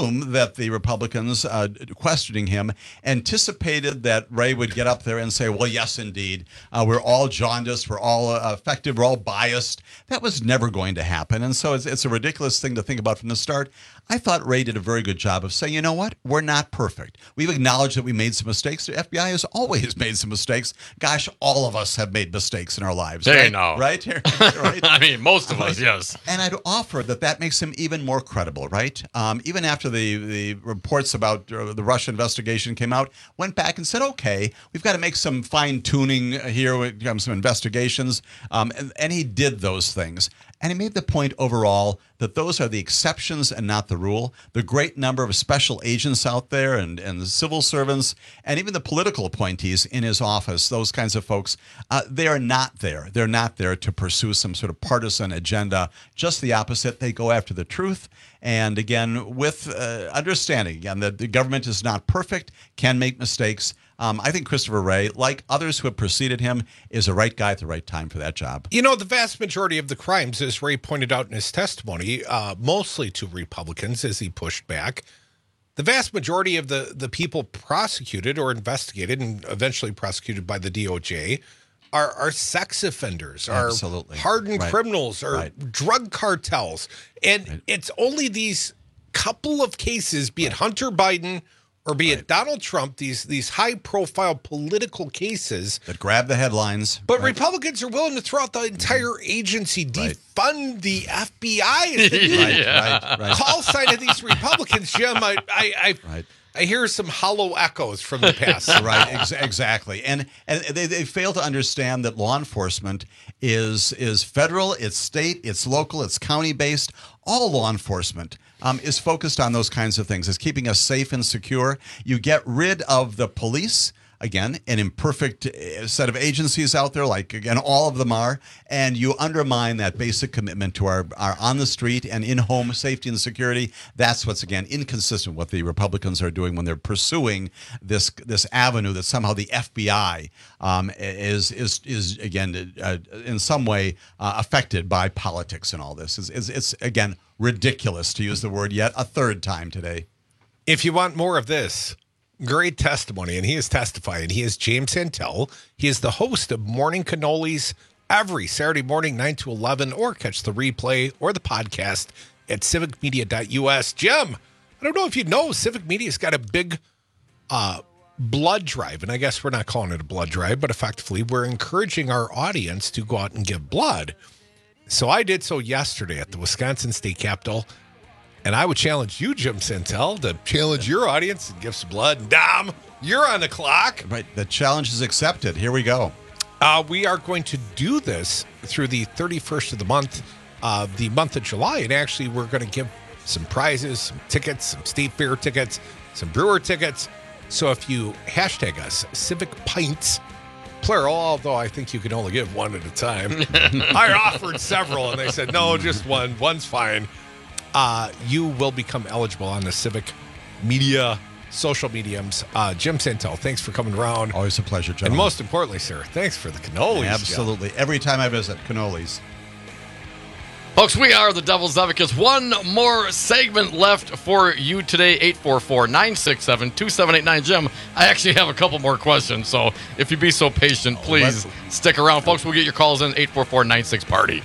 assume that the Republicans uh, questioning him anticipated that Wray would get up there and say, well, yes, indeed, uh, we're all jaundiced, we're all uh, affected, we're all biased. That was never going to happen. And so it's, it's a ridiculous thing to think about from the start. I thought Wray did a very good job of saying, you know what, we're not perfect. We've acknowledged that we made some mistakes. The F B I has always made some mistakes. Gosh, all of us have made mistakes in our lives. Hey, right? no. Right? right? I mean, most of us, Right. yes. And I'd offer that that makes him even more credible, right? Um, even after the, the reports about uh, the Russia investigation came out, went back and said, okay, we've got to make some fine-tuning here, with um, some investigations. Um, and, and he did those things. And he made the point overall that those are the exceptions and not the rule. The great number of special agents out there and, and the civil servants and even the political appointees in his office, those kinds of folks, uh, they are not there. They're not there to pursue some sort of partisan agenda. Just the opposite. They go after the truth. And again, with uh, understanding, again, that the government is not perfect, can make mistakes. Um, I think Christopher Wray, like others who have preceded him, is the right guy at the right time for that job. You know, the vast majority of the crimes, as Wray pointed out in his testimony, uh, mostly to Republicans as he pushed back, the vast majority of the, the people prosecuted or investigated and eventually prosecuted by the D O J are, are sex offenders, are Absolutely. hardened Right. criminals, or Right. drug cartels. And right. it's only these couple of cases, be it Hunter Biden or be it Donald Trump, these these high-profile political cases that grab the headlines. But right. Republicans are willing to throw out the entire agency, defund right. the F B I. As the new right, right, right. call sign of these Republicans, Jim. I, I, I, right. I hear some hollow echoes from the past. Right, ex- exactly. And and they, they fail to understand that law enforcement is is federal, it's state, it's local, it's county-based. All law enforcement um, is focused on those kinds of things. It's keeping us safe and secure. You get rid of the police. Again, an imperfect set of agencies out there, like, again, all of them are, and you undermine that basic commitment to our, our on-the-street and in-home safety and security. That's what's, again, inconsistent with what the Republicans are doing when they're pursuing this this avenue that somehow the F B I um, is, is, is again, uh, in some way uh, affected by politics and all this. It's, it's, it's, again, ridiculous, to use the word yet a third time today. If you want more of this, great testimony, and he is testifying. He is James Santel. He is the host of Morning Cannolis every Saturday morning, nine to eleven, or catch the replay or the podcast at civic media dot U S. Jim, I don't know if you know, Civic Media's got a big uh, blood drive, and I guess we're not calling it a blood drive, but effectively we're encouraging our audience to go out and give blood. So I did so yesterday at the Wisconsin State Capitol. And I would challenge you, Jim Santel, to challenge your audience and give some blood. And Dom, you're on the clock. Right. The challenge is accepted. Here we go. Uh, we are going to do this through the thirty-first of the month, uh, the month of July. And actually, we're going to give some prizes, some tickets, some state fair tickets, some brewer tickets. So if you hashtag us, Civic Pints, plural, although I think you can only give one at a time. I offered several, and they said, no, just one. One's fine. Uh, you will become eligible on the Civic Media social mediums. Uh, Jim Santel, thanks for coming around. Always a pleasure, gentlemen. And most importantly, sir, thanks for the cannolis. Absolutely. Jim. Every time I visit, cannolis. Folks, we are the Devil's Advocates. One more segment left for you today. eight four four, nine six seven, two seven eight nine. Jim, I actually have a couple more questions, so if you'd be so patient, please oh, stick around. Folks, we'll get your calls in eight four four, nine six, party.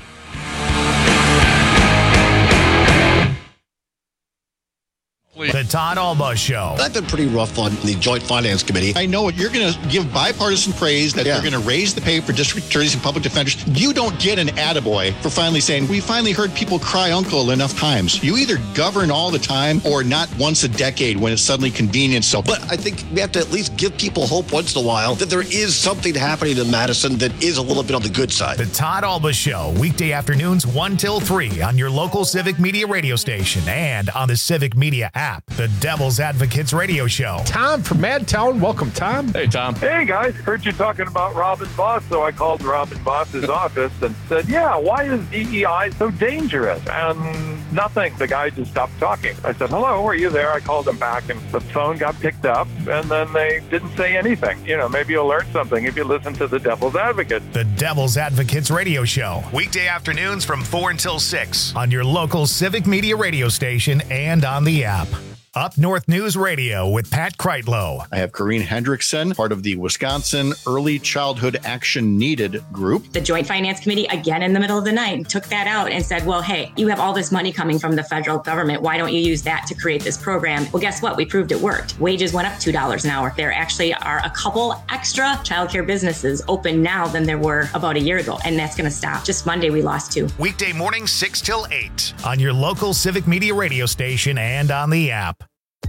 Please. The Todd Alba Show. I've been pretty rough on the Joint Finance Committee. I know you're going to give bipartisan praise that yeah. they're going to raise the pay for district attorneys and public defenders. You don't get an attaboy for finally saying, we finally heard people cry uncle enough times. You either govern all the time or not once a decade when it's suddenly convenient. So, But I think we have to at least give people hope once in a while that there is something happening in Madison that is a little bit on the good side. The Todd Alba Show, weekday afternoons one till three on your local Civic Media radio station and on the Civic Media app. The Devil's Advocates radio show. Tom from Madtown. Welcome, Tom. Hey, Tom. Hey, guys. Heard you talking about Robin Voss, so I called Robin Voss's office and said, yeah, why is D E I so dangerous? And nothing. The guy just stopped talking. I said, hello, are you there? I called him back, and the phone got picked up, and then they didn't say anything. You know, maybe you'll learn something if you listen to the Devil's Advocates. The Devil's Advocates radio show. Weekday afternoons from four until six on your local Civic Media radio station and on the app. Up North News Radio with Pat Kreitlow. I have Corrine Hendrickson, part of the Wisconsin Early Childhood Action Needed group. The Joint Finance Committee, again in the middle of the night, took that out and said, well, hey, you have all this money coming from the federal government. Why don't you use that to create this program? Well, guess what? We proved it worked. Wages went up two dollars an hour. There actually are a couple extra childcare businesses open now than there were about a year ago, and that's going to stop. Just Monday, we lost two. Weekday morning, six till eight on your local Civic Media radio station and on the app.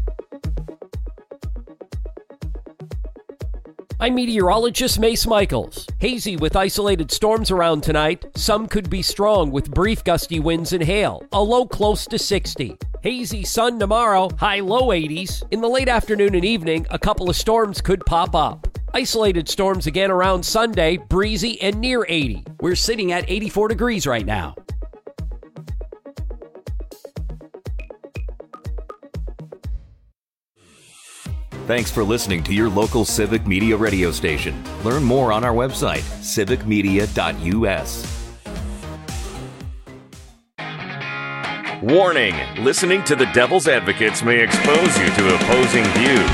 I'm meteorologist Mace Michaels. Hazy with isolated storms around tonight. Some could be strong with brief gusty winds and hail. A low close to sixty. Hazy sun tomorrow, high low eighties. In the late afternoon and evening, a couple of storms could pop up. Isolated storms again around Sunday, breezy and near eighty. We're sitting at eighty-four degrees right now. Thanks for listening to your local Civic Media radio station. Learn more on our website, civic media dot u s. Warning, listening to the Devil's Advocates may expose you to opposing views.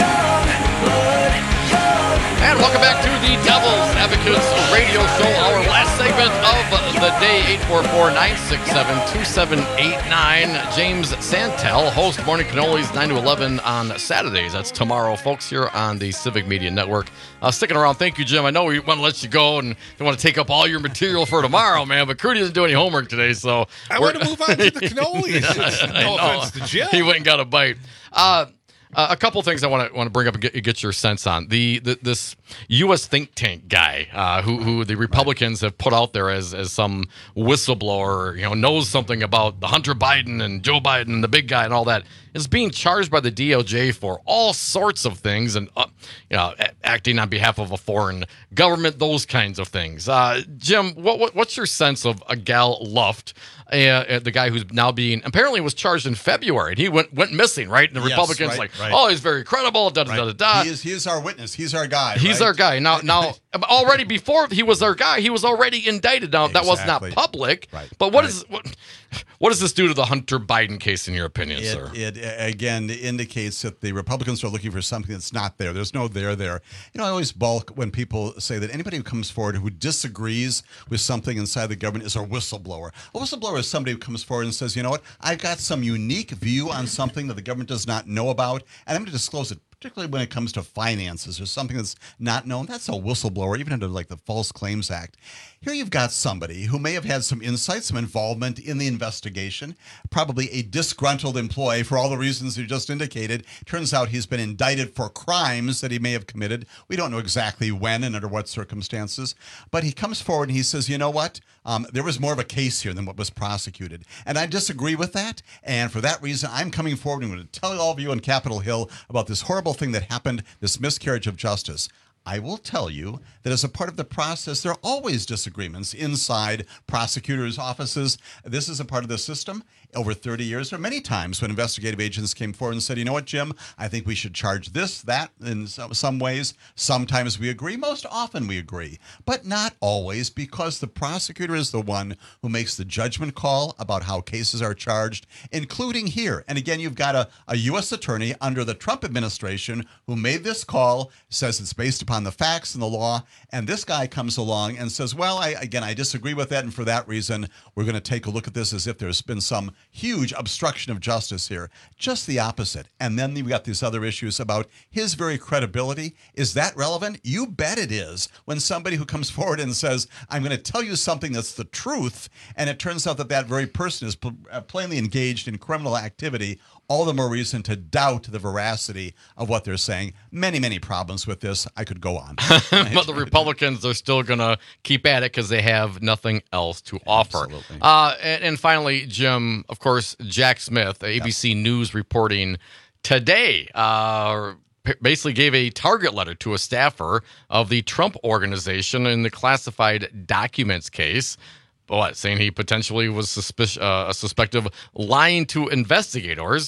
And welcome back to the Devil's Advocates radio show, our last segment of the day, eight four four, nine six seven, two seven eight nine. James Santel, host Morning Cannolis, nine to eleven on Saturdays. That's tomorrow, folks, here on the Civic Media Network. Uh, sticking around. Thank you, Jim. I know we want to let you go and don't want to take up all your material for tomorrow, man, but Crudy doesn't do any homework today, so... I want to move on to the cannolis. No offense to Jim. He went and got a bite. Uh... Uh, a couple things I want to want to bring up and get, get your sense on. The, the this U S think tank guy uh, who who the Republicans have put out there as as some whistleblower, you know, knows something about the Hunter Biden and Joe Biden and the big guy and all that, is being charged by the D O J for all sorts of things and uh, you know, a- acting on behalf of a foreign government, those kinds of things. Uh, Jim, what, what what's your sense of a Gal Luft? Uh, the guy who's now being apparently was charged in February and he went went missing, right? And the Yes, Republicans right, like, right. oh, he's very credible. Da da da da da. He is, he is our witness. He's our guy. He's right? our guy. Now, now, already before he was our guy, he was already indicted. Now that was not Exactly. public. Right, But what right. is what? What does this do to the Hunter Biden case, in your opinion, It, sir? it uh, again indicates that the Republicans are looking for something that's not there. There's no there there. You know, I always balk when people say that anybody who comes forward who disagrees with something inside the government is a whistleblower. A whistleblower is somebody who comes forward and says, you know what, I've got some unique view on something that the government does not know about, and I'm going to disclose it. Particularly when it comes to finances or something that's not known, that's a whistleblower, even under like the False Claims Act. Here you've got somebody who may have had some insight, some involvement in the investigation, probably a disgruntled employee for all the reasons you just indicated. Turns out he's been indicted for crimes that he may have committed. We don't know exactly when and under what circumstances, but he comes forward and he says, you know what? Um, there was more of a case here than what was prosecuted. And I disagree with that. And for that reason, I'm coming forward and I'm going to tell all of you on Capitol Hill about this horrible thing that happened, this miscarriage of justice. I will tell you that as a part of the process, there are always disagreements inside prosecutors' offices. This is a part of the system. Over thirty years, there are many times when investigative agents came forward and said, you know what, Jim, I think we should charge this, that, in some, some ways. Sometimes we agree. Most often we agree. But not always, because the prosecutor is the one who makes the judgment call about how cases are charged, including here. And again, you've got a, a U S attorney under the Trump administration who made this call, says it's based upon the facts and the law, and this guy comes along and says, well, I, again, I disagree with that, and for that reason, we're going to take a look at this as if there's been some huge obstruction of justice here. Just the opposite. And then we got these other issues about his very credibility. Is that relevant? You bet it is. When somebody who comes forward and says, I'm going to tell you something that's the truth, and it turns out that that very person is pl- plainly engaged in criminal activity, all the more reason to doubt the veracity of what they're saying. Many, many problems with this. I could go on. But the Republicans are still going to keep at it because they have nothing else to offer. Absolutely. Uh, and, and finally, Jim, of course, Jack Smith, A B C News reporting today, uh, p- basically gave a target letter to a staffer of the Trump organization in the classified documents case. What, saying he potentially was suspic- uh, suspected of lying to investigators.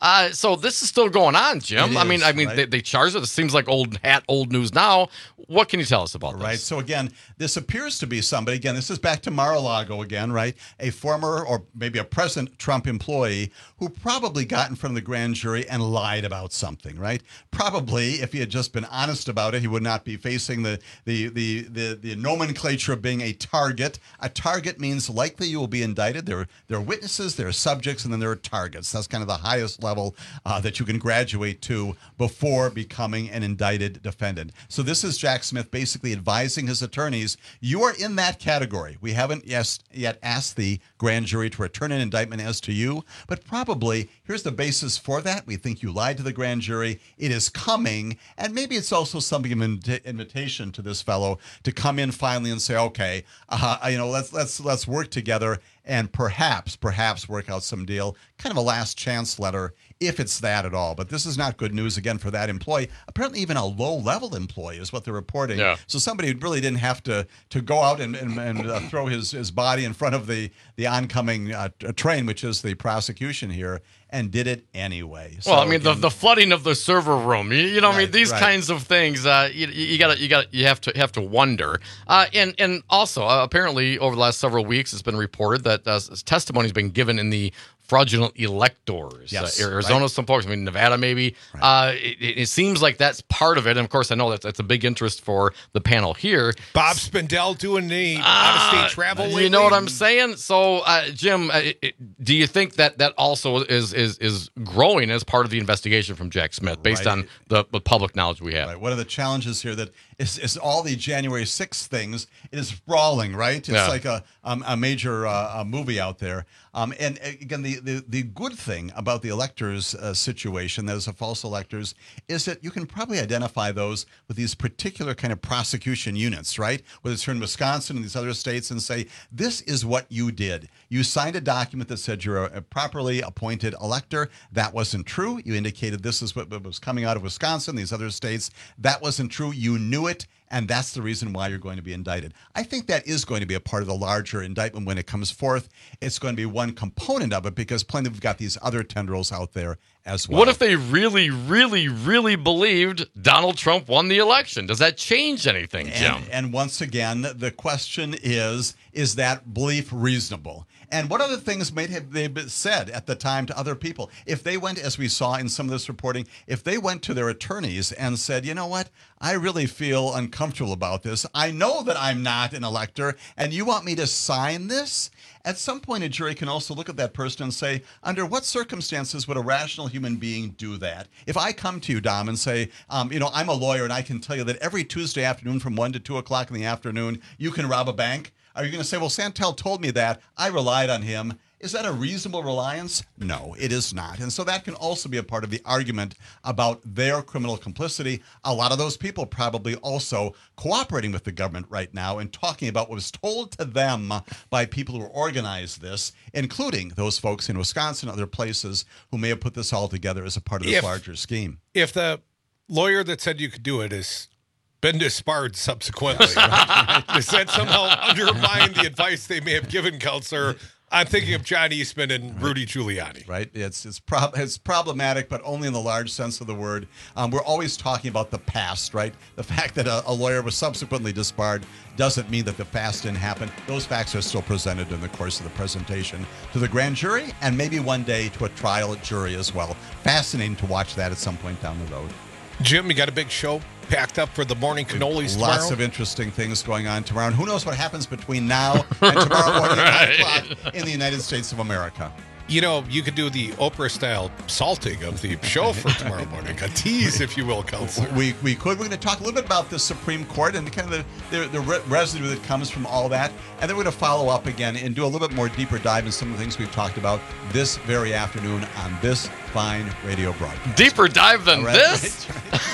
Uh, so this is still going on, Jim. It I mean, is, I mean, right? they, they charged it. It seems like old hat, old news now. What can you tell us about Right. this? So again, this appears to be somebody, again, this is back to Mar-a-Lago again, right? A former or maybe a present Trump employee who probably got in front of the grand jury and lied about something, right? Probably if he had just been honest about it, he would not be facing the the the the, the nomenclature of being a target. A target means likely you will be indicted. There, there are witnesses, there are subjects, and then there are targets. That's kind of the highest level uh, that you can graduate to before becoming an indicted defendant. So this is Jack Smith basically advising his attorneys, you are in that category. We haven't yes, yet asked the grand jury to return an indictment as to you, but probably here's the basis for that. We think you lied to the grand jury. It is coming, and maybe it's also something of an invitation to this fellow to come in finally and say, okay, uh, you know, let's let's let's work together and perhaps, perhaps work out some deal, kind of a last chance letter, if it's that at all. But this is not good news, again, for that employee. Apparently even a low-level employee is what they're reporting. Yeah. So somebody who really didn't have to to go out and, and, and uh, throw his, his body in front of the, the oncoming uh, train, which is the prosecution here, and did it anyway. So Well, I mean, again, the, the flooding of the server room. You, you know, I mean, Right, these right. kinds of things. Uh, you, you gotta, you gotta, you have to have to wonder. Uh, and and also, uh, apparently, over the last several weeks, it's been reported that uh, testimony has been given in the fraudulent electors. Yes, uh, Arizona, right. some folks. I mean, Nevada, maybe. Uh, it, it seems like that's part of it. And of course, I know that that's a big interest for the panel here. Bob Spindell doing the Uh, out-of-state travel. You lately? know what I'm saying? So, uh, Jim, uh, it, do you think that that also is is is growing as part of the investigation from Jack Smith, based Right. on the, the public knowledge we have? Right. One of the challenges here that is, is all the January sixth things. It is sprawling, right? It's Yeah. like a um, a major uh, a movie out there. Um, and uh, again, the, the the good thing about the electors uh, situation, that is, the false electors, is that you can probably identify those with these particular kind of prosecution units, right? Whether it's here in Wisconsin and these other states, and say, this is what you did. You signed a document that said you're a, a properly appointed elector. That wasn't true. You indicated this is what was coming out of Wisconsin, these other states. That wasn't true. You knew it. And that's the reason why you're going to be indicted. I think that is going to be a part of the larger indictment when it comes forth. It's going to be one component of it because plenty of got these other tendrils out there as well. What if they really, really, really believed Donald Trump won the election? Does that change anything, Jim? And, and once again, the question is, is that belief reasonable? And what other things may have they been said at the time to other people? If they went, as we saw in some of this reporting, if they went to their attorneys and said, you know what, I really feel uncomfortable about this. I know that I'm not an elector, and you want me to sign this? At some point, a jury can also look at that person and say, under what circumstances would a rational human being do that? If I come to you, Dom, and say, um, you know, I'm a lawyer, and I can tell you that every Tuesday afternoon from one to two o'clock in the afternoon, you can rob a bank. Are you going to say, well, Santel told me that. I relied on him. Is that a reasonable reliance? No, it is not. And so that can also be a part of the argument about their criminal complicity. A lot of those people probably also cooperating with the government right now and talking about what was told to them by people who organized this, including those folks in Wisconsin and other places who may have put this all together as a part of this If- larger scheme. If the lawyer that said you could do it is been disbarred subsequently, does that somehow undermine the advice they may have given, Counselor? I'm thinking of John Eastman and Rudy Giuliani. Right. It's it's prob- it's problematic, but only in the large sense of the word. Um, we're always talking about the past, right? The fact that a, a lawyer was subsequently disbarred doesn't mean that the past didn't happen. Those facts are still presented in the course of the presentation to the grand jury and maybe one day to a trial jury as well. Fascinating to watch that at some point down the road. Jim, you got a big show packed up for the morning cannolis tomorrow? Lots of interesting things going on tomorrow. And who knows what happens between now and tomorrow morning at nine o'clock in the United States of America. You know, you could do the Oprah-style salting of the show for tomorrow morning. A tease, if you will, Counselor. We we could. We're going to talk a little bit about the Supreme Court and kind of the, the, the re- residue that comes from all that. And then we're going to follow up again and do a little bit more deeper dive in some of the things we've talked about this very afternoon on this fine radio broadcast. Deeper dive than All right, this?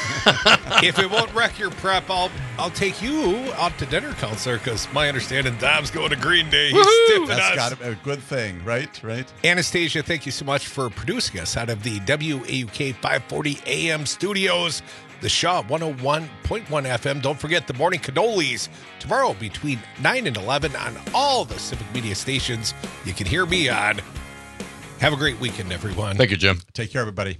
right. If it won't wreck your prep, I'll I'll take you out to dinner, Counselor, because my understanding Dom's going to Green Day. He's stiffing That's us. got to be a good thing, right? Right. Anastasia, thank you so much for producing us out of the W A U K five forty A M studios, the Shaw one oh one point one F M. Don't forget the morning cannolis tomorrow between nine and eleven on all the Civic Media stations. You can hear me on Have a great weekend, everyone. Thank you, Jim. Take care, everybody.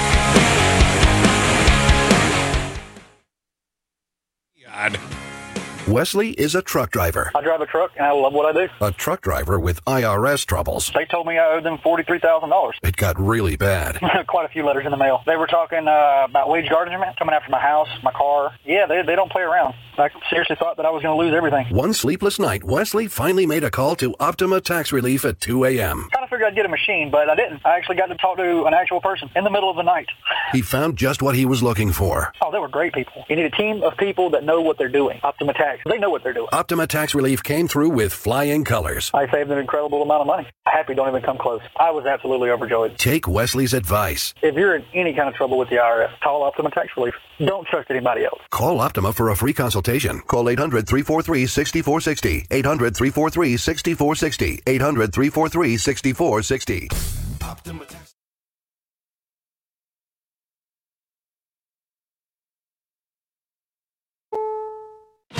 God. Wesley is a truck driver. I drive a truck, and I love what I do. A truck driver with I R S troubles. They told me I owed them forty-three thousand dollars. It got really bad. Quite a few letters in the mail. They were talking uh, about wage garnishment, coming after my house, my car. Yeah, they, they don't play around. I seriously thought that I was going to lose everything. One sleepless night, Wesley finally made a call to Optima Tax Relief at two a.m. Kind of figured I'd get a machine, but I didn't. I actually got to talk to an actual person in the middle of the night. He found just what he was looking for. Oh, they were great people. You need a team of people that know what they're doing. Optima Tax. They know what they're doing. Optima Tax Relief came through with flying colors. I saved an incredible amount of money. Happy don't even come close. I was absolutely overjoyed. Take Wesley's advice. If you're in any kind of trouble with the I R S, call Optima Tax Relief. Don't trust anybody else. Call Optima for a free consultation. Call eight hundred, three four three, six four six zero. eight hundred, three four three, six four six zero. eight hundred, three four three, six four six zero. Optima Tax